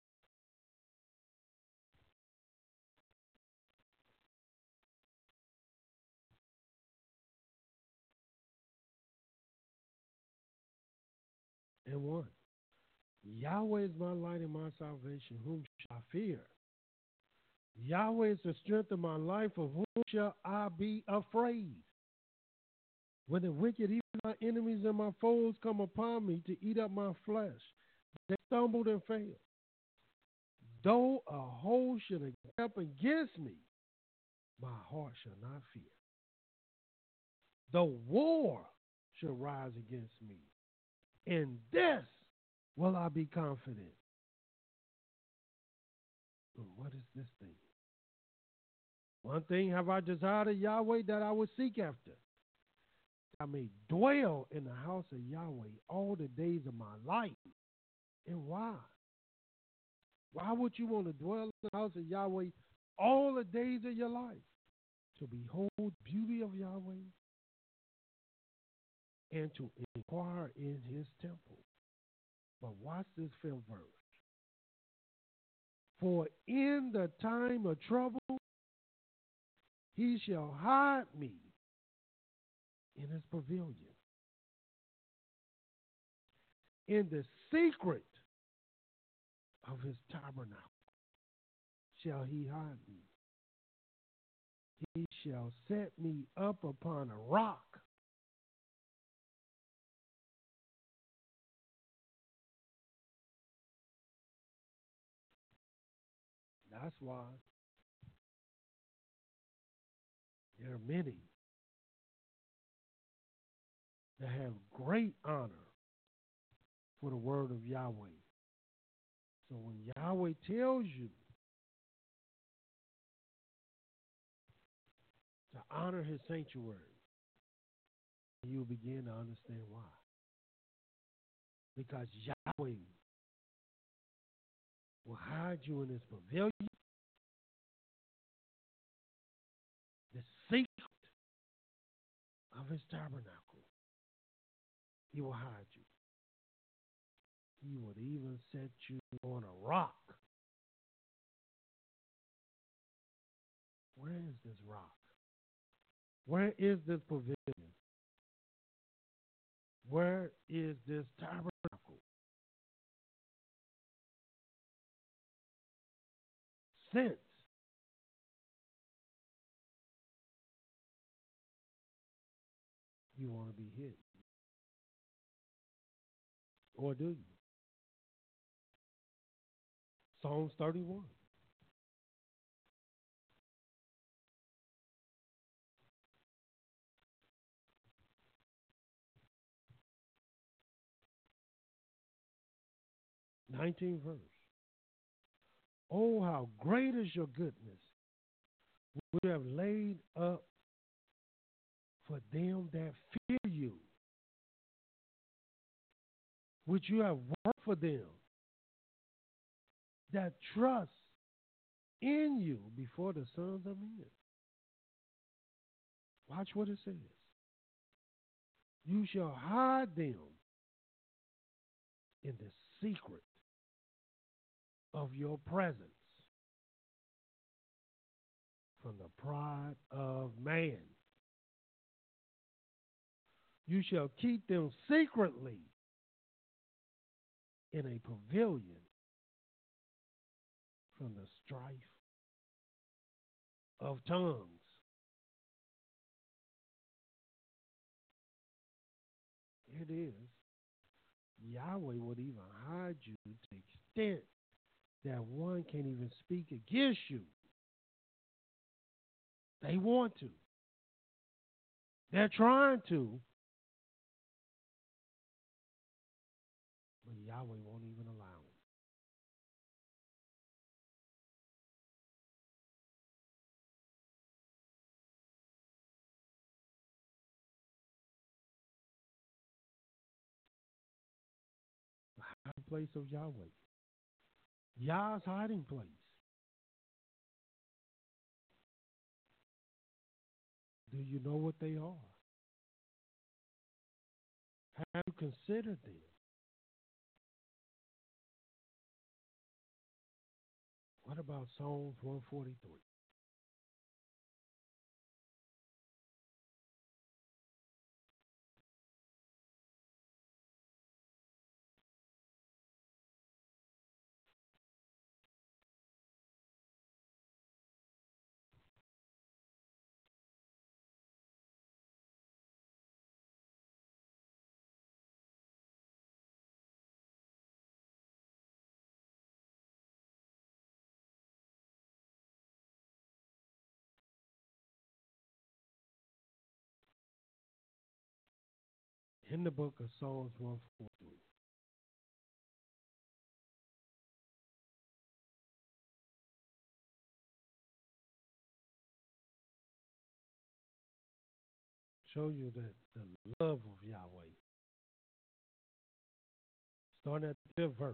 And one, Yahweh is my light and my salvation. Whom shall I fear? Yahweh is the strength of my life. Of whom shall I be afraid? When the wicked, even my enemies and my foes, come upon me to eat up my flesh, they stumbled and failed. Though a host should encamp against me, my heart shall not fear. Though war shall rise against me, in this will I be confident. But what is this thing? One thing have I desired of Yahweh, that I would seek after. I may dwell in the house of Yahweh all the days of my life. And why? Why would you want to dwell in the house of Yahweh all the days of your life? To behold the beauty of Yahweh and to inquire in his temple. But watch this fifth verse. For in the time of trouble, he shall hide me in his pavilion. In the secret of his tabernacle shall he hide me. He shall set me up upon a rock. That's why there are many that have great honor for the word of Yahweh. So when Yahweh tells you to honor his sanctuary, you'll begin to understand why. Because Yahweh will hide you in his pavilion, the secret of his tabernacle. He will hide you. He would even set you on a rock. Where is this rock? Where is this pavilion? Where is this tabernacle? Since you want to be hidden. Or do you? Psalms thirty-one. nineteenth verse. Oh, how great is your goodness, which you have laid up for them that fear you, which you have worked for them that trust in you before the sons of men. Watch what it says. You shall hide them in the secret of your presence from the pride of man. You shall keep them secretly in a pavilion from the strife of tongues. It is. Yahweh would even hide you to the extent that one can't even speak against you. They want to. They're trying to. But Yahweh won't even allow them. The hiding place of Yahweh. Yah's hiding place. Do you know what they are? Have you considered them? What about Psalms one forty-three? In the book of Psalms one forty-three. Show you that the love of Yahweh. Starting at the fifth verse.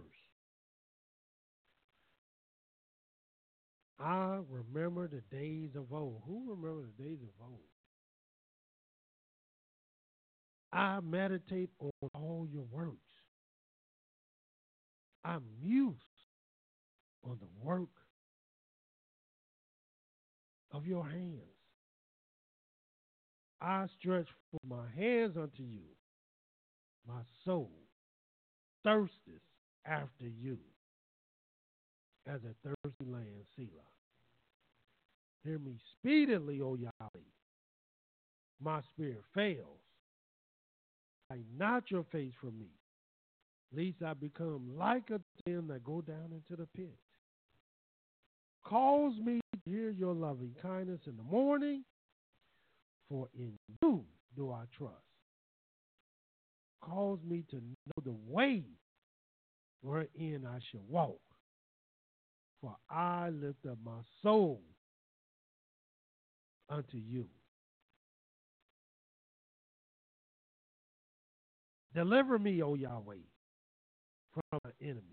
I remember the days of old. Who remember the days of old? I meditate on all your works. I muse on the work of your hands. I stretch forth my hands unto you. My soul thirsteth after you as a thirsty land, Selah. Hear me speedily, O Yahweh. My spirit fails. Hide not your face from me, lest I become like a them that go down into the pit. Cause me to hear your loving kindness in the morning, for in you do I trust. Cause me to know the way wherein I shall walk, for I lift up my soul unto you. Deliver me, O Yahweh, from my enemies.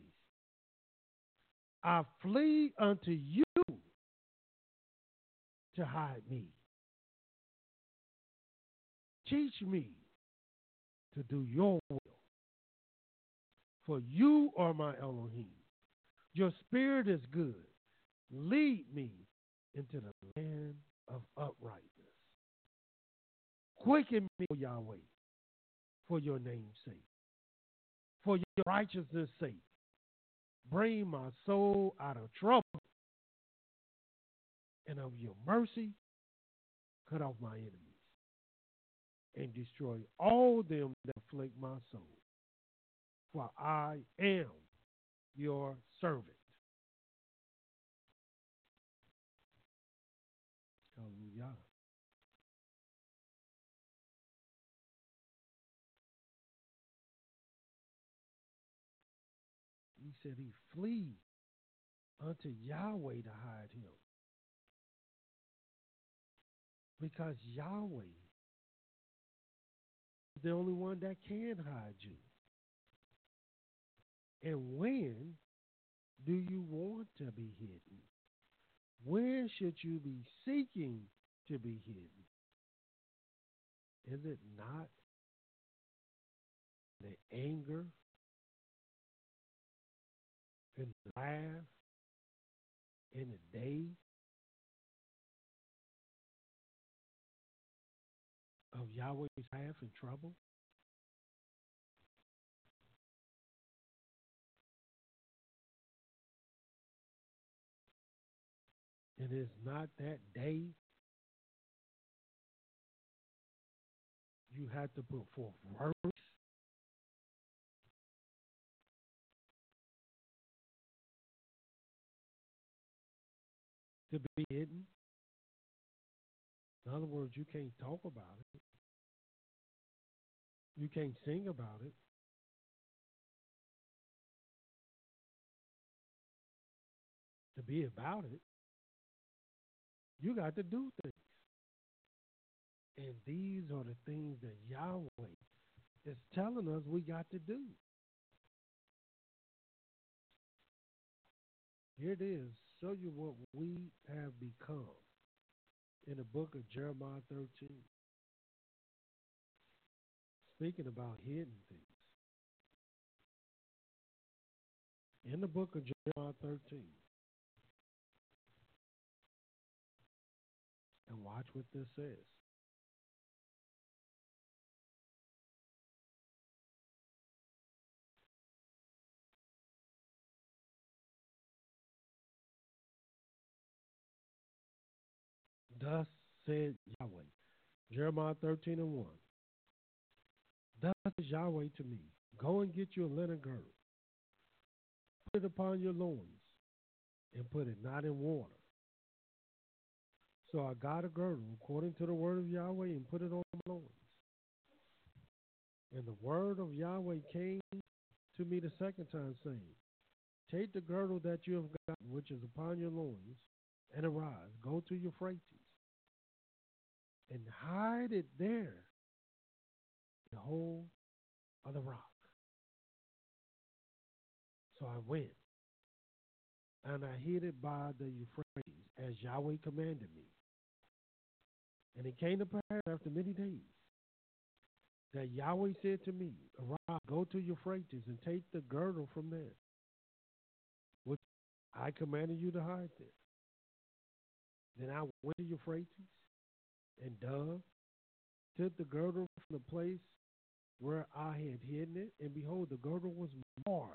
I flee unto you to hide me. Teach me to do your will, for you are my Elohim. Your spirit is good. Lead me into the land of uprightness. Quicken me, O Yahweh, for your name's sake, for your righteousness' sake. Bring my soul out of trouble, and of your mercy, cut off my enemies, and destroy all them that afflict my soul. For I am your servant. Hallelujah. He said he flee unto Yahweh to hide him. Because Yahweh is the only one that can hide you. And when do you want to be hidden? When should you be seeking to be hidden? Is it not the anger and the wrath in the day of Yahweh's wrath and trouble? And it's not that day you have to put forth works to be hidden. In other words, you can't talk about it. You can't sing about it. To be about it, you got to do things. And these are the things that Yahweh is telling us we got to do. Here it is. Show you what we have become in the book of Jeremiah thirteen. Speaking about hidden things. In the book of Jeremiah thirteen. And watch what this says. Thus said Yahweh. Jeremiah thirteen and one. Thus says Yahweh to me, go and get you a linen girdle. Put it upon your loins, and put it not in water. So I got a girdle according to the word of Yahweh and put it on my loins. And the word of Yahweh came to me the second time, saying, take the girdle that you have got, which is upon your loins, and arise, go to Euphrates, and hide it there in the hole of the rock. So I went, and I hid it by the Euphrates, as Yahweh commanded me. And it came to pass after many days that Yahweh said to me, arise, go to Euphrates, and take the girdle from there, which I commanded you to hide there. Then I went to Euphrates and dug, took the girdle from the place where I had hidden it, and behold, the girdle was marred.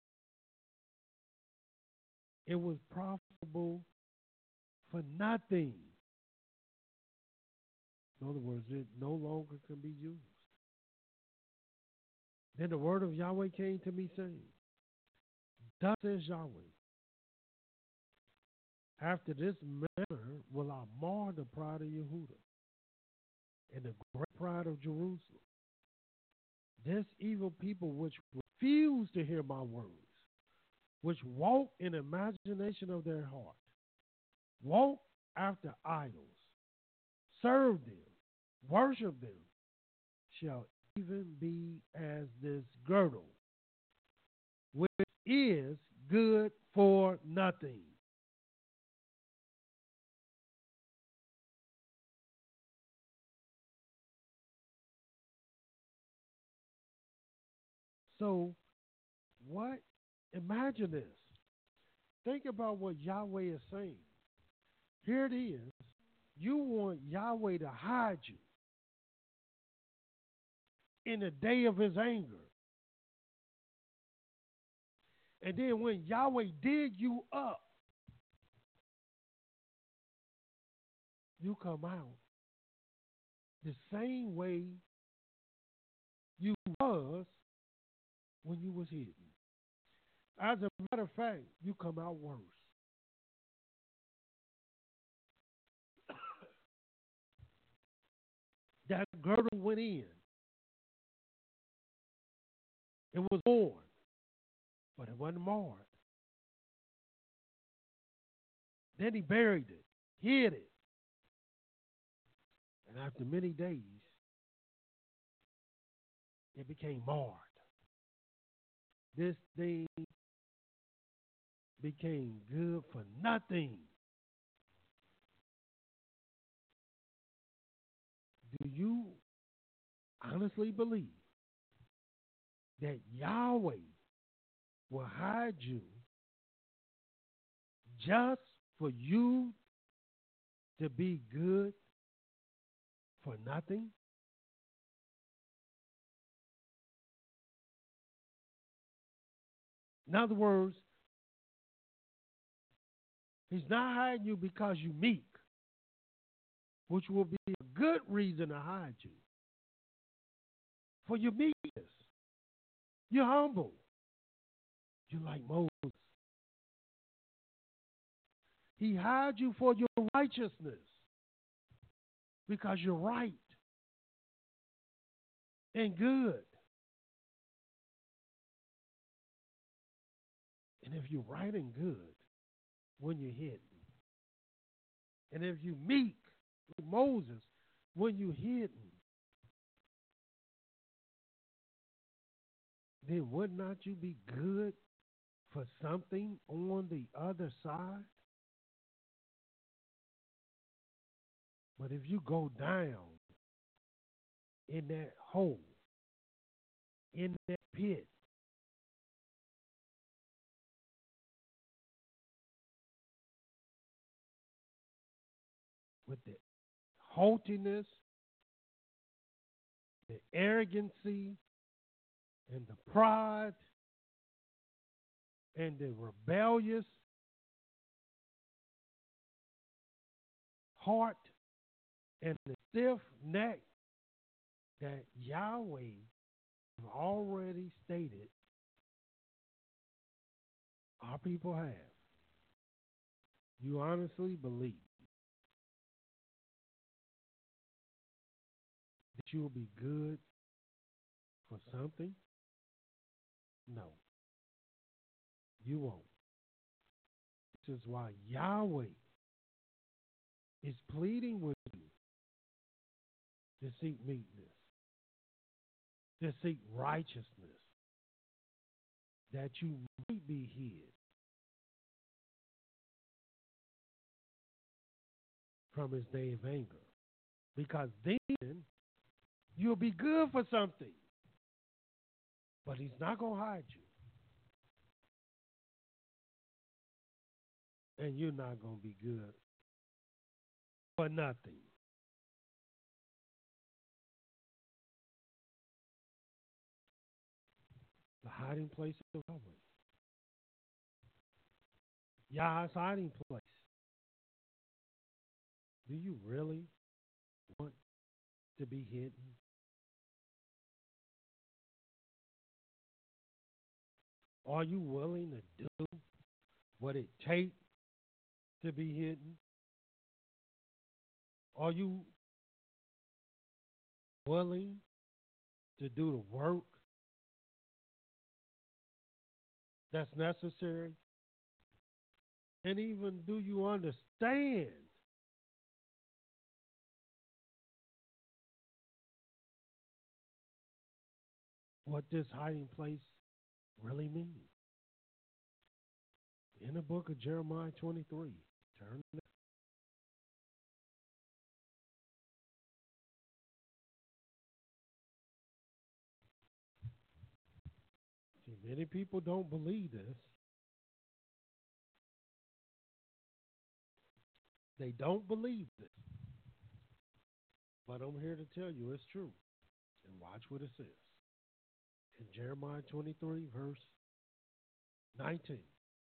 It was profitable for nothing. In other words, it no longer can be used. Then the word of Yahweh came to me, saying, thus says Yahweh, after this manner will I mar the pride of Yehuda and the great pride of Jerusalem. This evil people which refuse to hear my words, which walk in imagination of their heart, walk after idols, serve them, worship them, shall even be as this girdle, which is good for nothing. So, what? Imagine this. Think about what Yahweh is saying. Here it is. You want Yahweh to hide you in the day of his anger. And then when Yahweh dig you up, you come out the same way you was when you was hidden. As a matter of fact, you come out worse. That girdle went in. It was born, but it wasn't marred. Then he buried it, hid it. And after many days, it became marred. This thing became good for nothing. Do you honestly believe that Yahweh will hide you just for you to be good for nothing? In other words, He's not hiding you because you meek, which will be a good reason to hide you. For your meekness. You're humble. You're like Moses. He hides you for your righteousness because you're right and good. And if you're right and good, when you're hidden, and if you meek, like Moses, when you're hidden, then would not you be good for something on the other side? But if you go down in that hole, in that pit, with the haughtiness, the arrogancy, and the pride, and the rebellious heart, and the stiff neck that Yahweh have already stated our people have, you honestly believe that you will be good for something? No, you won't. This is why Yahweh is pleading with you to seek meekness, to seek righteousness, that you might be hid from his day of anger. Because then you'll be good for something. But he's not going to hide you. And you're not going to be good for nothing. The hiding place of Yahweh. Yah's hiding place. Do you really want to be hidden? Are you willing to do what it takes to be hidden? Are you willing to do the work that's necessary? And even do you understand what this hiding place really means? In the book of Jeremiah twenty-three, turn there. See, many people don't believe this. They don't believe this. But I'm here to tell you it's true. And watch what it says. In Jeremiah twenty-three, verse nineteen.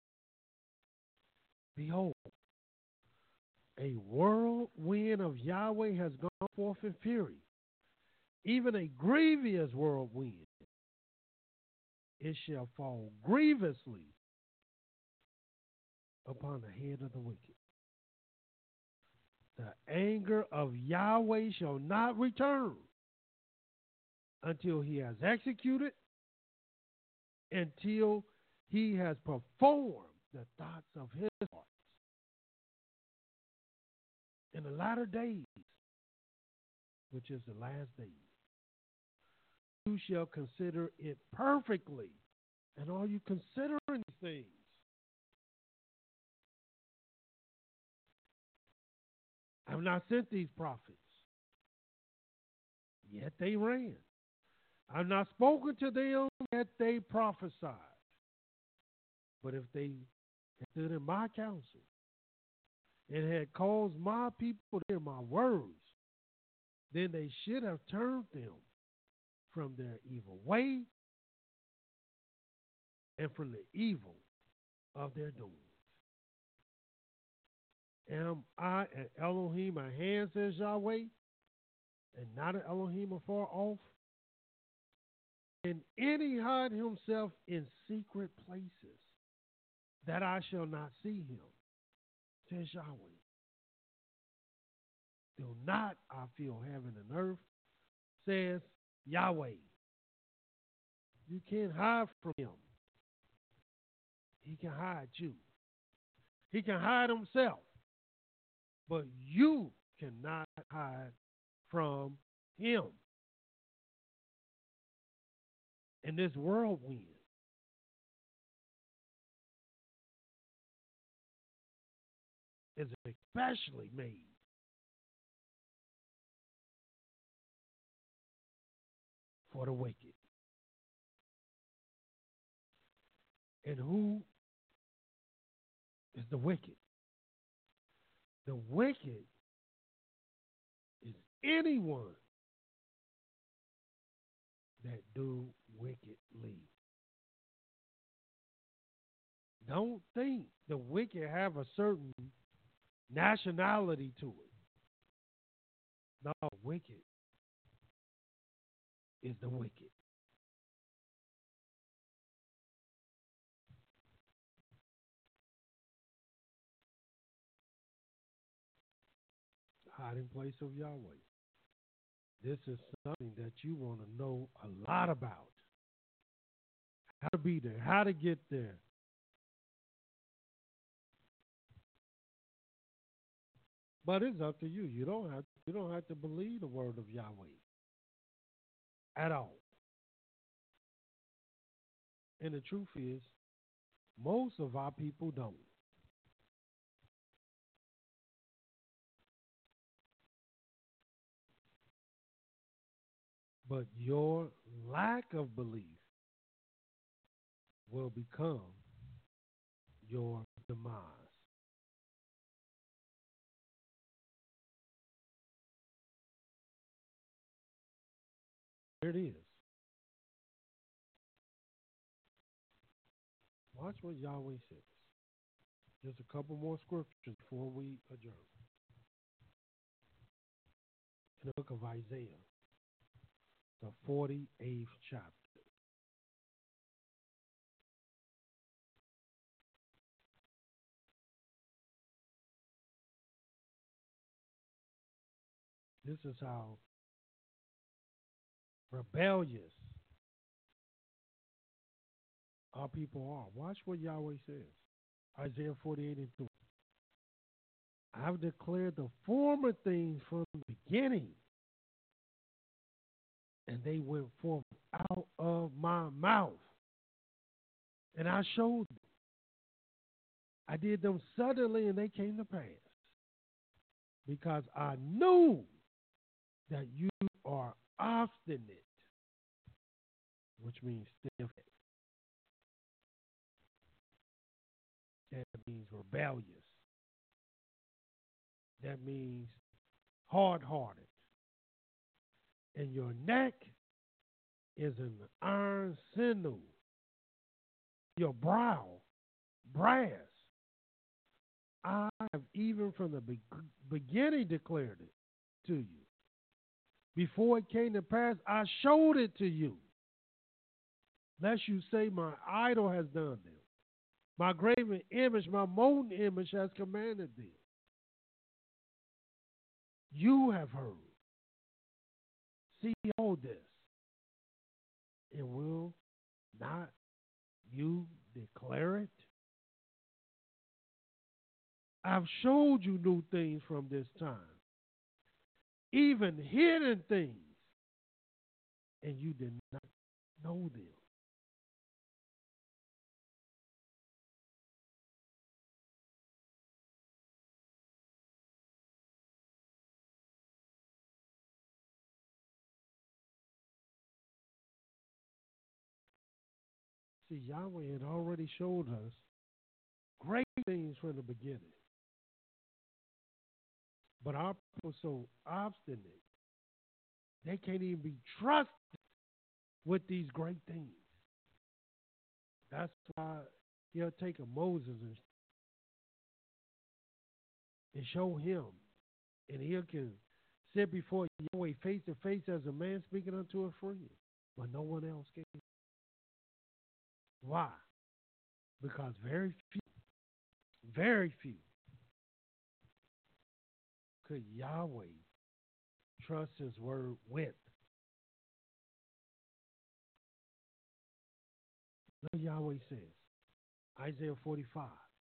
Behold, a whirlwind of Yahweh has gone forth in fury, even a grievous whirlwind. It shall fall grievously upon the head of the wicked. The anger of Yahweh shall not return until he has executed, until he has performed the thoughts of his heart. In the latter days, which is the last days, you shall consider it perfectly. And are you considering these things? I have not sent these prophets, yet they ran. I have not spoken to them, yet they prophesied. But if they had stood in my counsel and had caused my people to hear my words, then they should have turned them from their evil way and from the evil of their doings. am I an Elohim at hand, says Yahweh, and not an Elohim afar off? And any hide himself in secret places, that I shall not see him, says Yahweh. Do not I feel heaven and earth, says Yahweh. You can't hide from him. He can hide you. He can hide himself. But you cannot hide from him. In this whirlwind, is especially made for the wicked. And who is the wicked? The wicked is anyone that do wickedly. Don't think the wicked have a certain nationality to it. No, wicked is the wicked. Hiding place of Yahweh. This is something that you want to know a lot about. How to be there, how to get there. But it's up to you. You don't have you don't have to believe the word of Yahweh at all. And the truth is, most of our people don't. But your lack of belief will become your demise. There it is. Watch what Yahweh says. Just a couple more scriptures before we adjourn. In the book of Isaiah, the forty-eighth chapter. This is how rebellious our people are. Watch what Yahweh says. Isaiah forty-eight and two. I have declared the former things from the beginning, and they went forth out of my mouth. And I showed them. I did them suddenly, and they came to pass. Because I knew that you are obstinate, which means stiff. That means rebellious. That means hard-hearted. And your neck is an iron sinew. Your brow, brass. I have even from the be- beginning declared it to you. Before it came to pass, I showed it to you. Lest you say my idol has done this. My graven image, my molten image has commanded thee. You have heard. See all this. And will not you declare it? I've showed you new things from this time, even hidden things, and you did not know them. See, Yahweh had already showed us great things from the beginning. But our people are so obstinate, they can't even be trusted with these great things. That's why he'll take a Moses and and show him, and he can sit before Yahweh face to face as a man speaking unto a friend, but no one else can. Why? Because very few, very few could Yahweh trust his word with. Look what Yahweh says, Isaiah forty-five.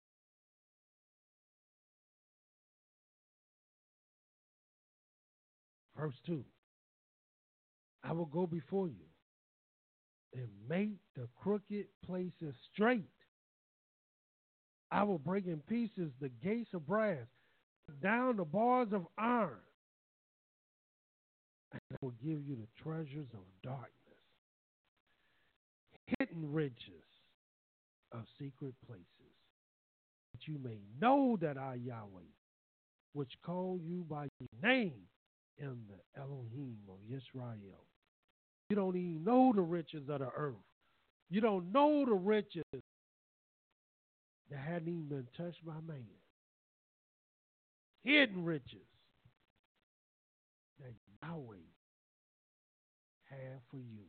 Verse two. I will go before you and make the crooked places straight. I will break in pieces the gates of brass, down the bars of iron. And I will give you the treasures of darkness, hidden riches of secret places, that you may know that I, Yahweh, which call you by your name, am the Elohim of Israel. You don't even know the riches of the earth. You don't know the riches that hadn't even been touched by man. Hidden riches that Yahweh have for you.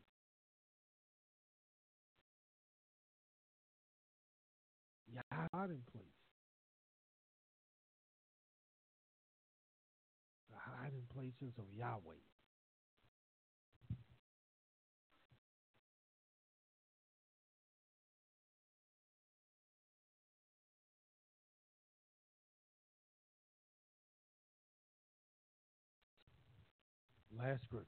Yahweh hiding place. The hiding places of Yahweh. Last scripture.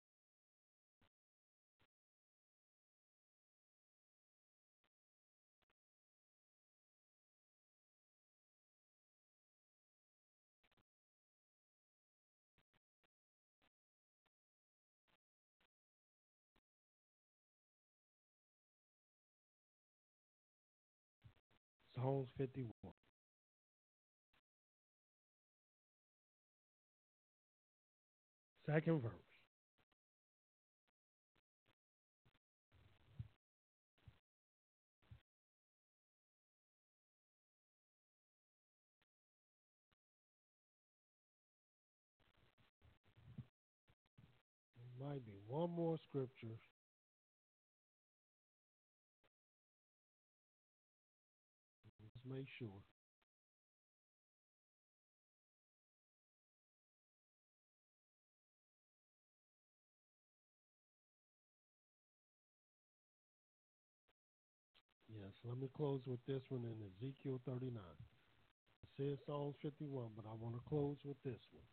Psalms fifty-one. Second verse. There might be one more scripture. Let's make sure. Yes, let me close with this one in Ezekiel thirty-nine. It says Psalms fifty-one, but I want to close with this one.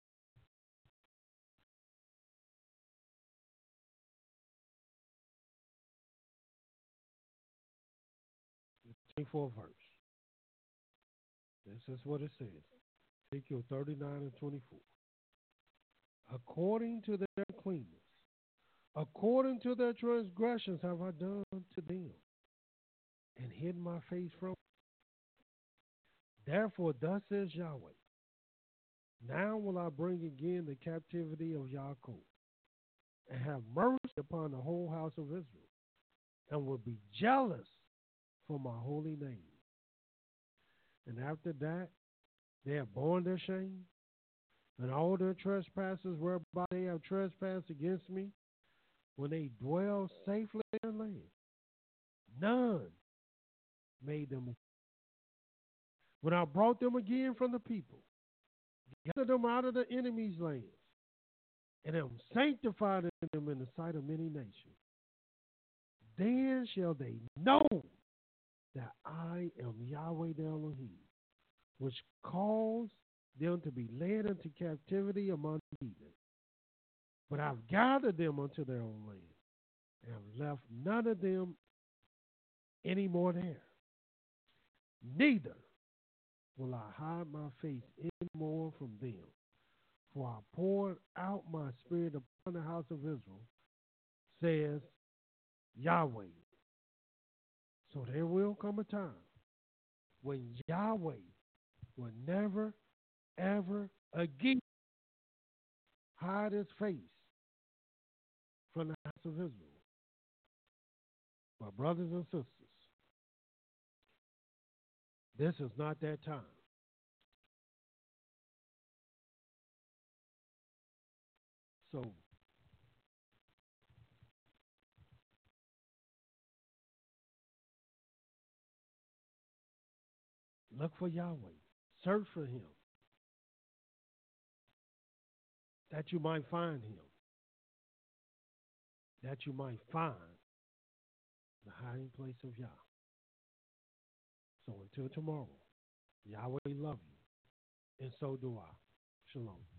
The twenty-fourth verse. This is what it says. Ezekiel thirty-nine and twenty-four. According to their cleanness, according to their transgressions have I done to them, and hid my face from them. Therefore, thus says Yahweh, now will I bring again the captivity of Yaakov, and have mercy upon the whole house of Israel, and will be jealous for my holy name. And after that, they have borne their shame, and all their trespasses whereby they have trespassed against me, when they dwell safely in their land. None made them. When I brought them again from the people, gathered them out of the enemy's lands, and am sanctified them in the sight of many nations, then shall they know that I am Yahweh the Elohim, which caused them to be led into captivity among the heathen. But I've gathered them unto their own land, and have left none of them any more there. Neither will I hide my face any more from them, for I poured out my spirit upon the house of Israel, says Yahweh. So there will come a time when Yahweh will never, ever again hide his face from the house of Israel. My brothers and sisters, this is not that time. So look for Yahweh. Search for him, that you might find him, that you might find the hiding place of Yah. So until tomorrow, Yahweh love you, and so do I. Shalom.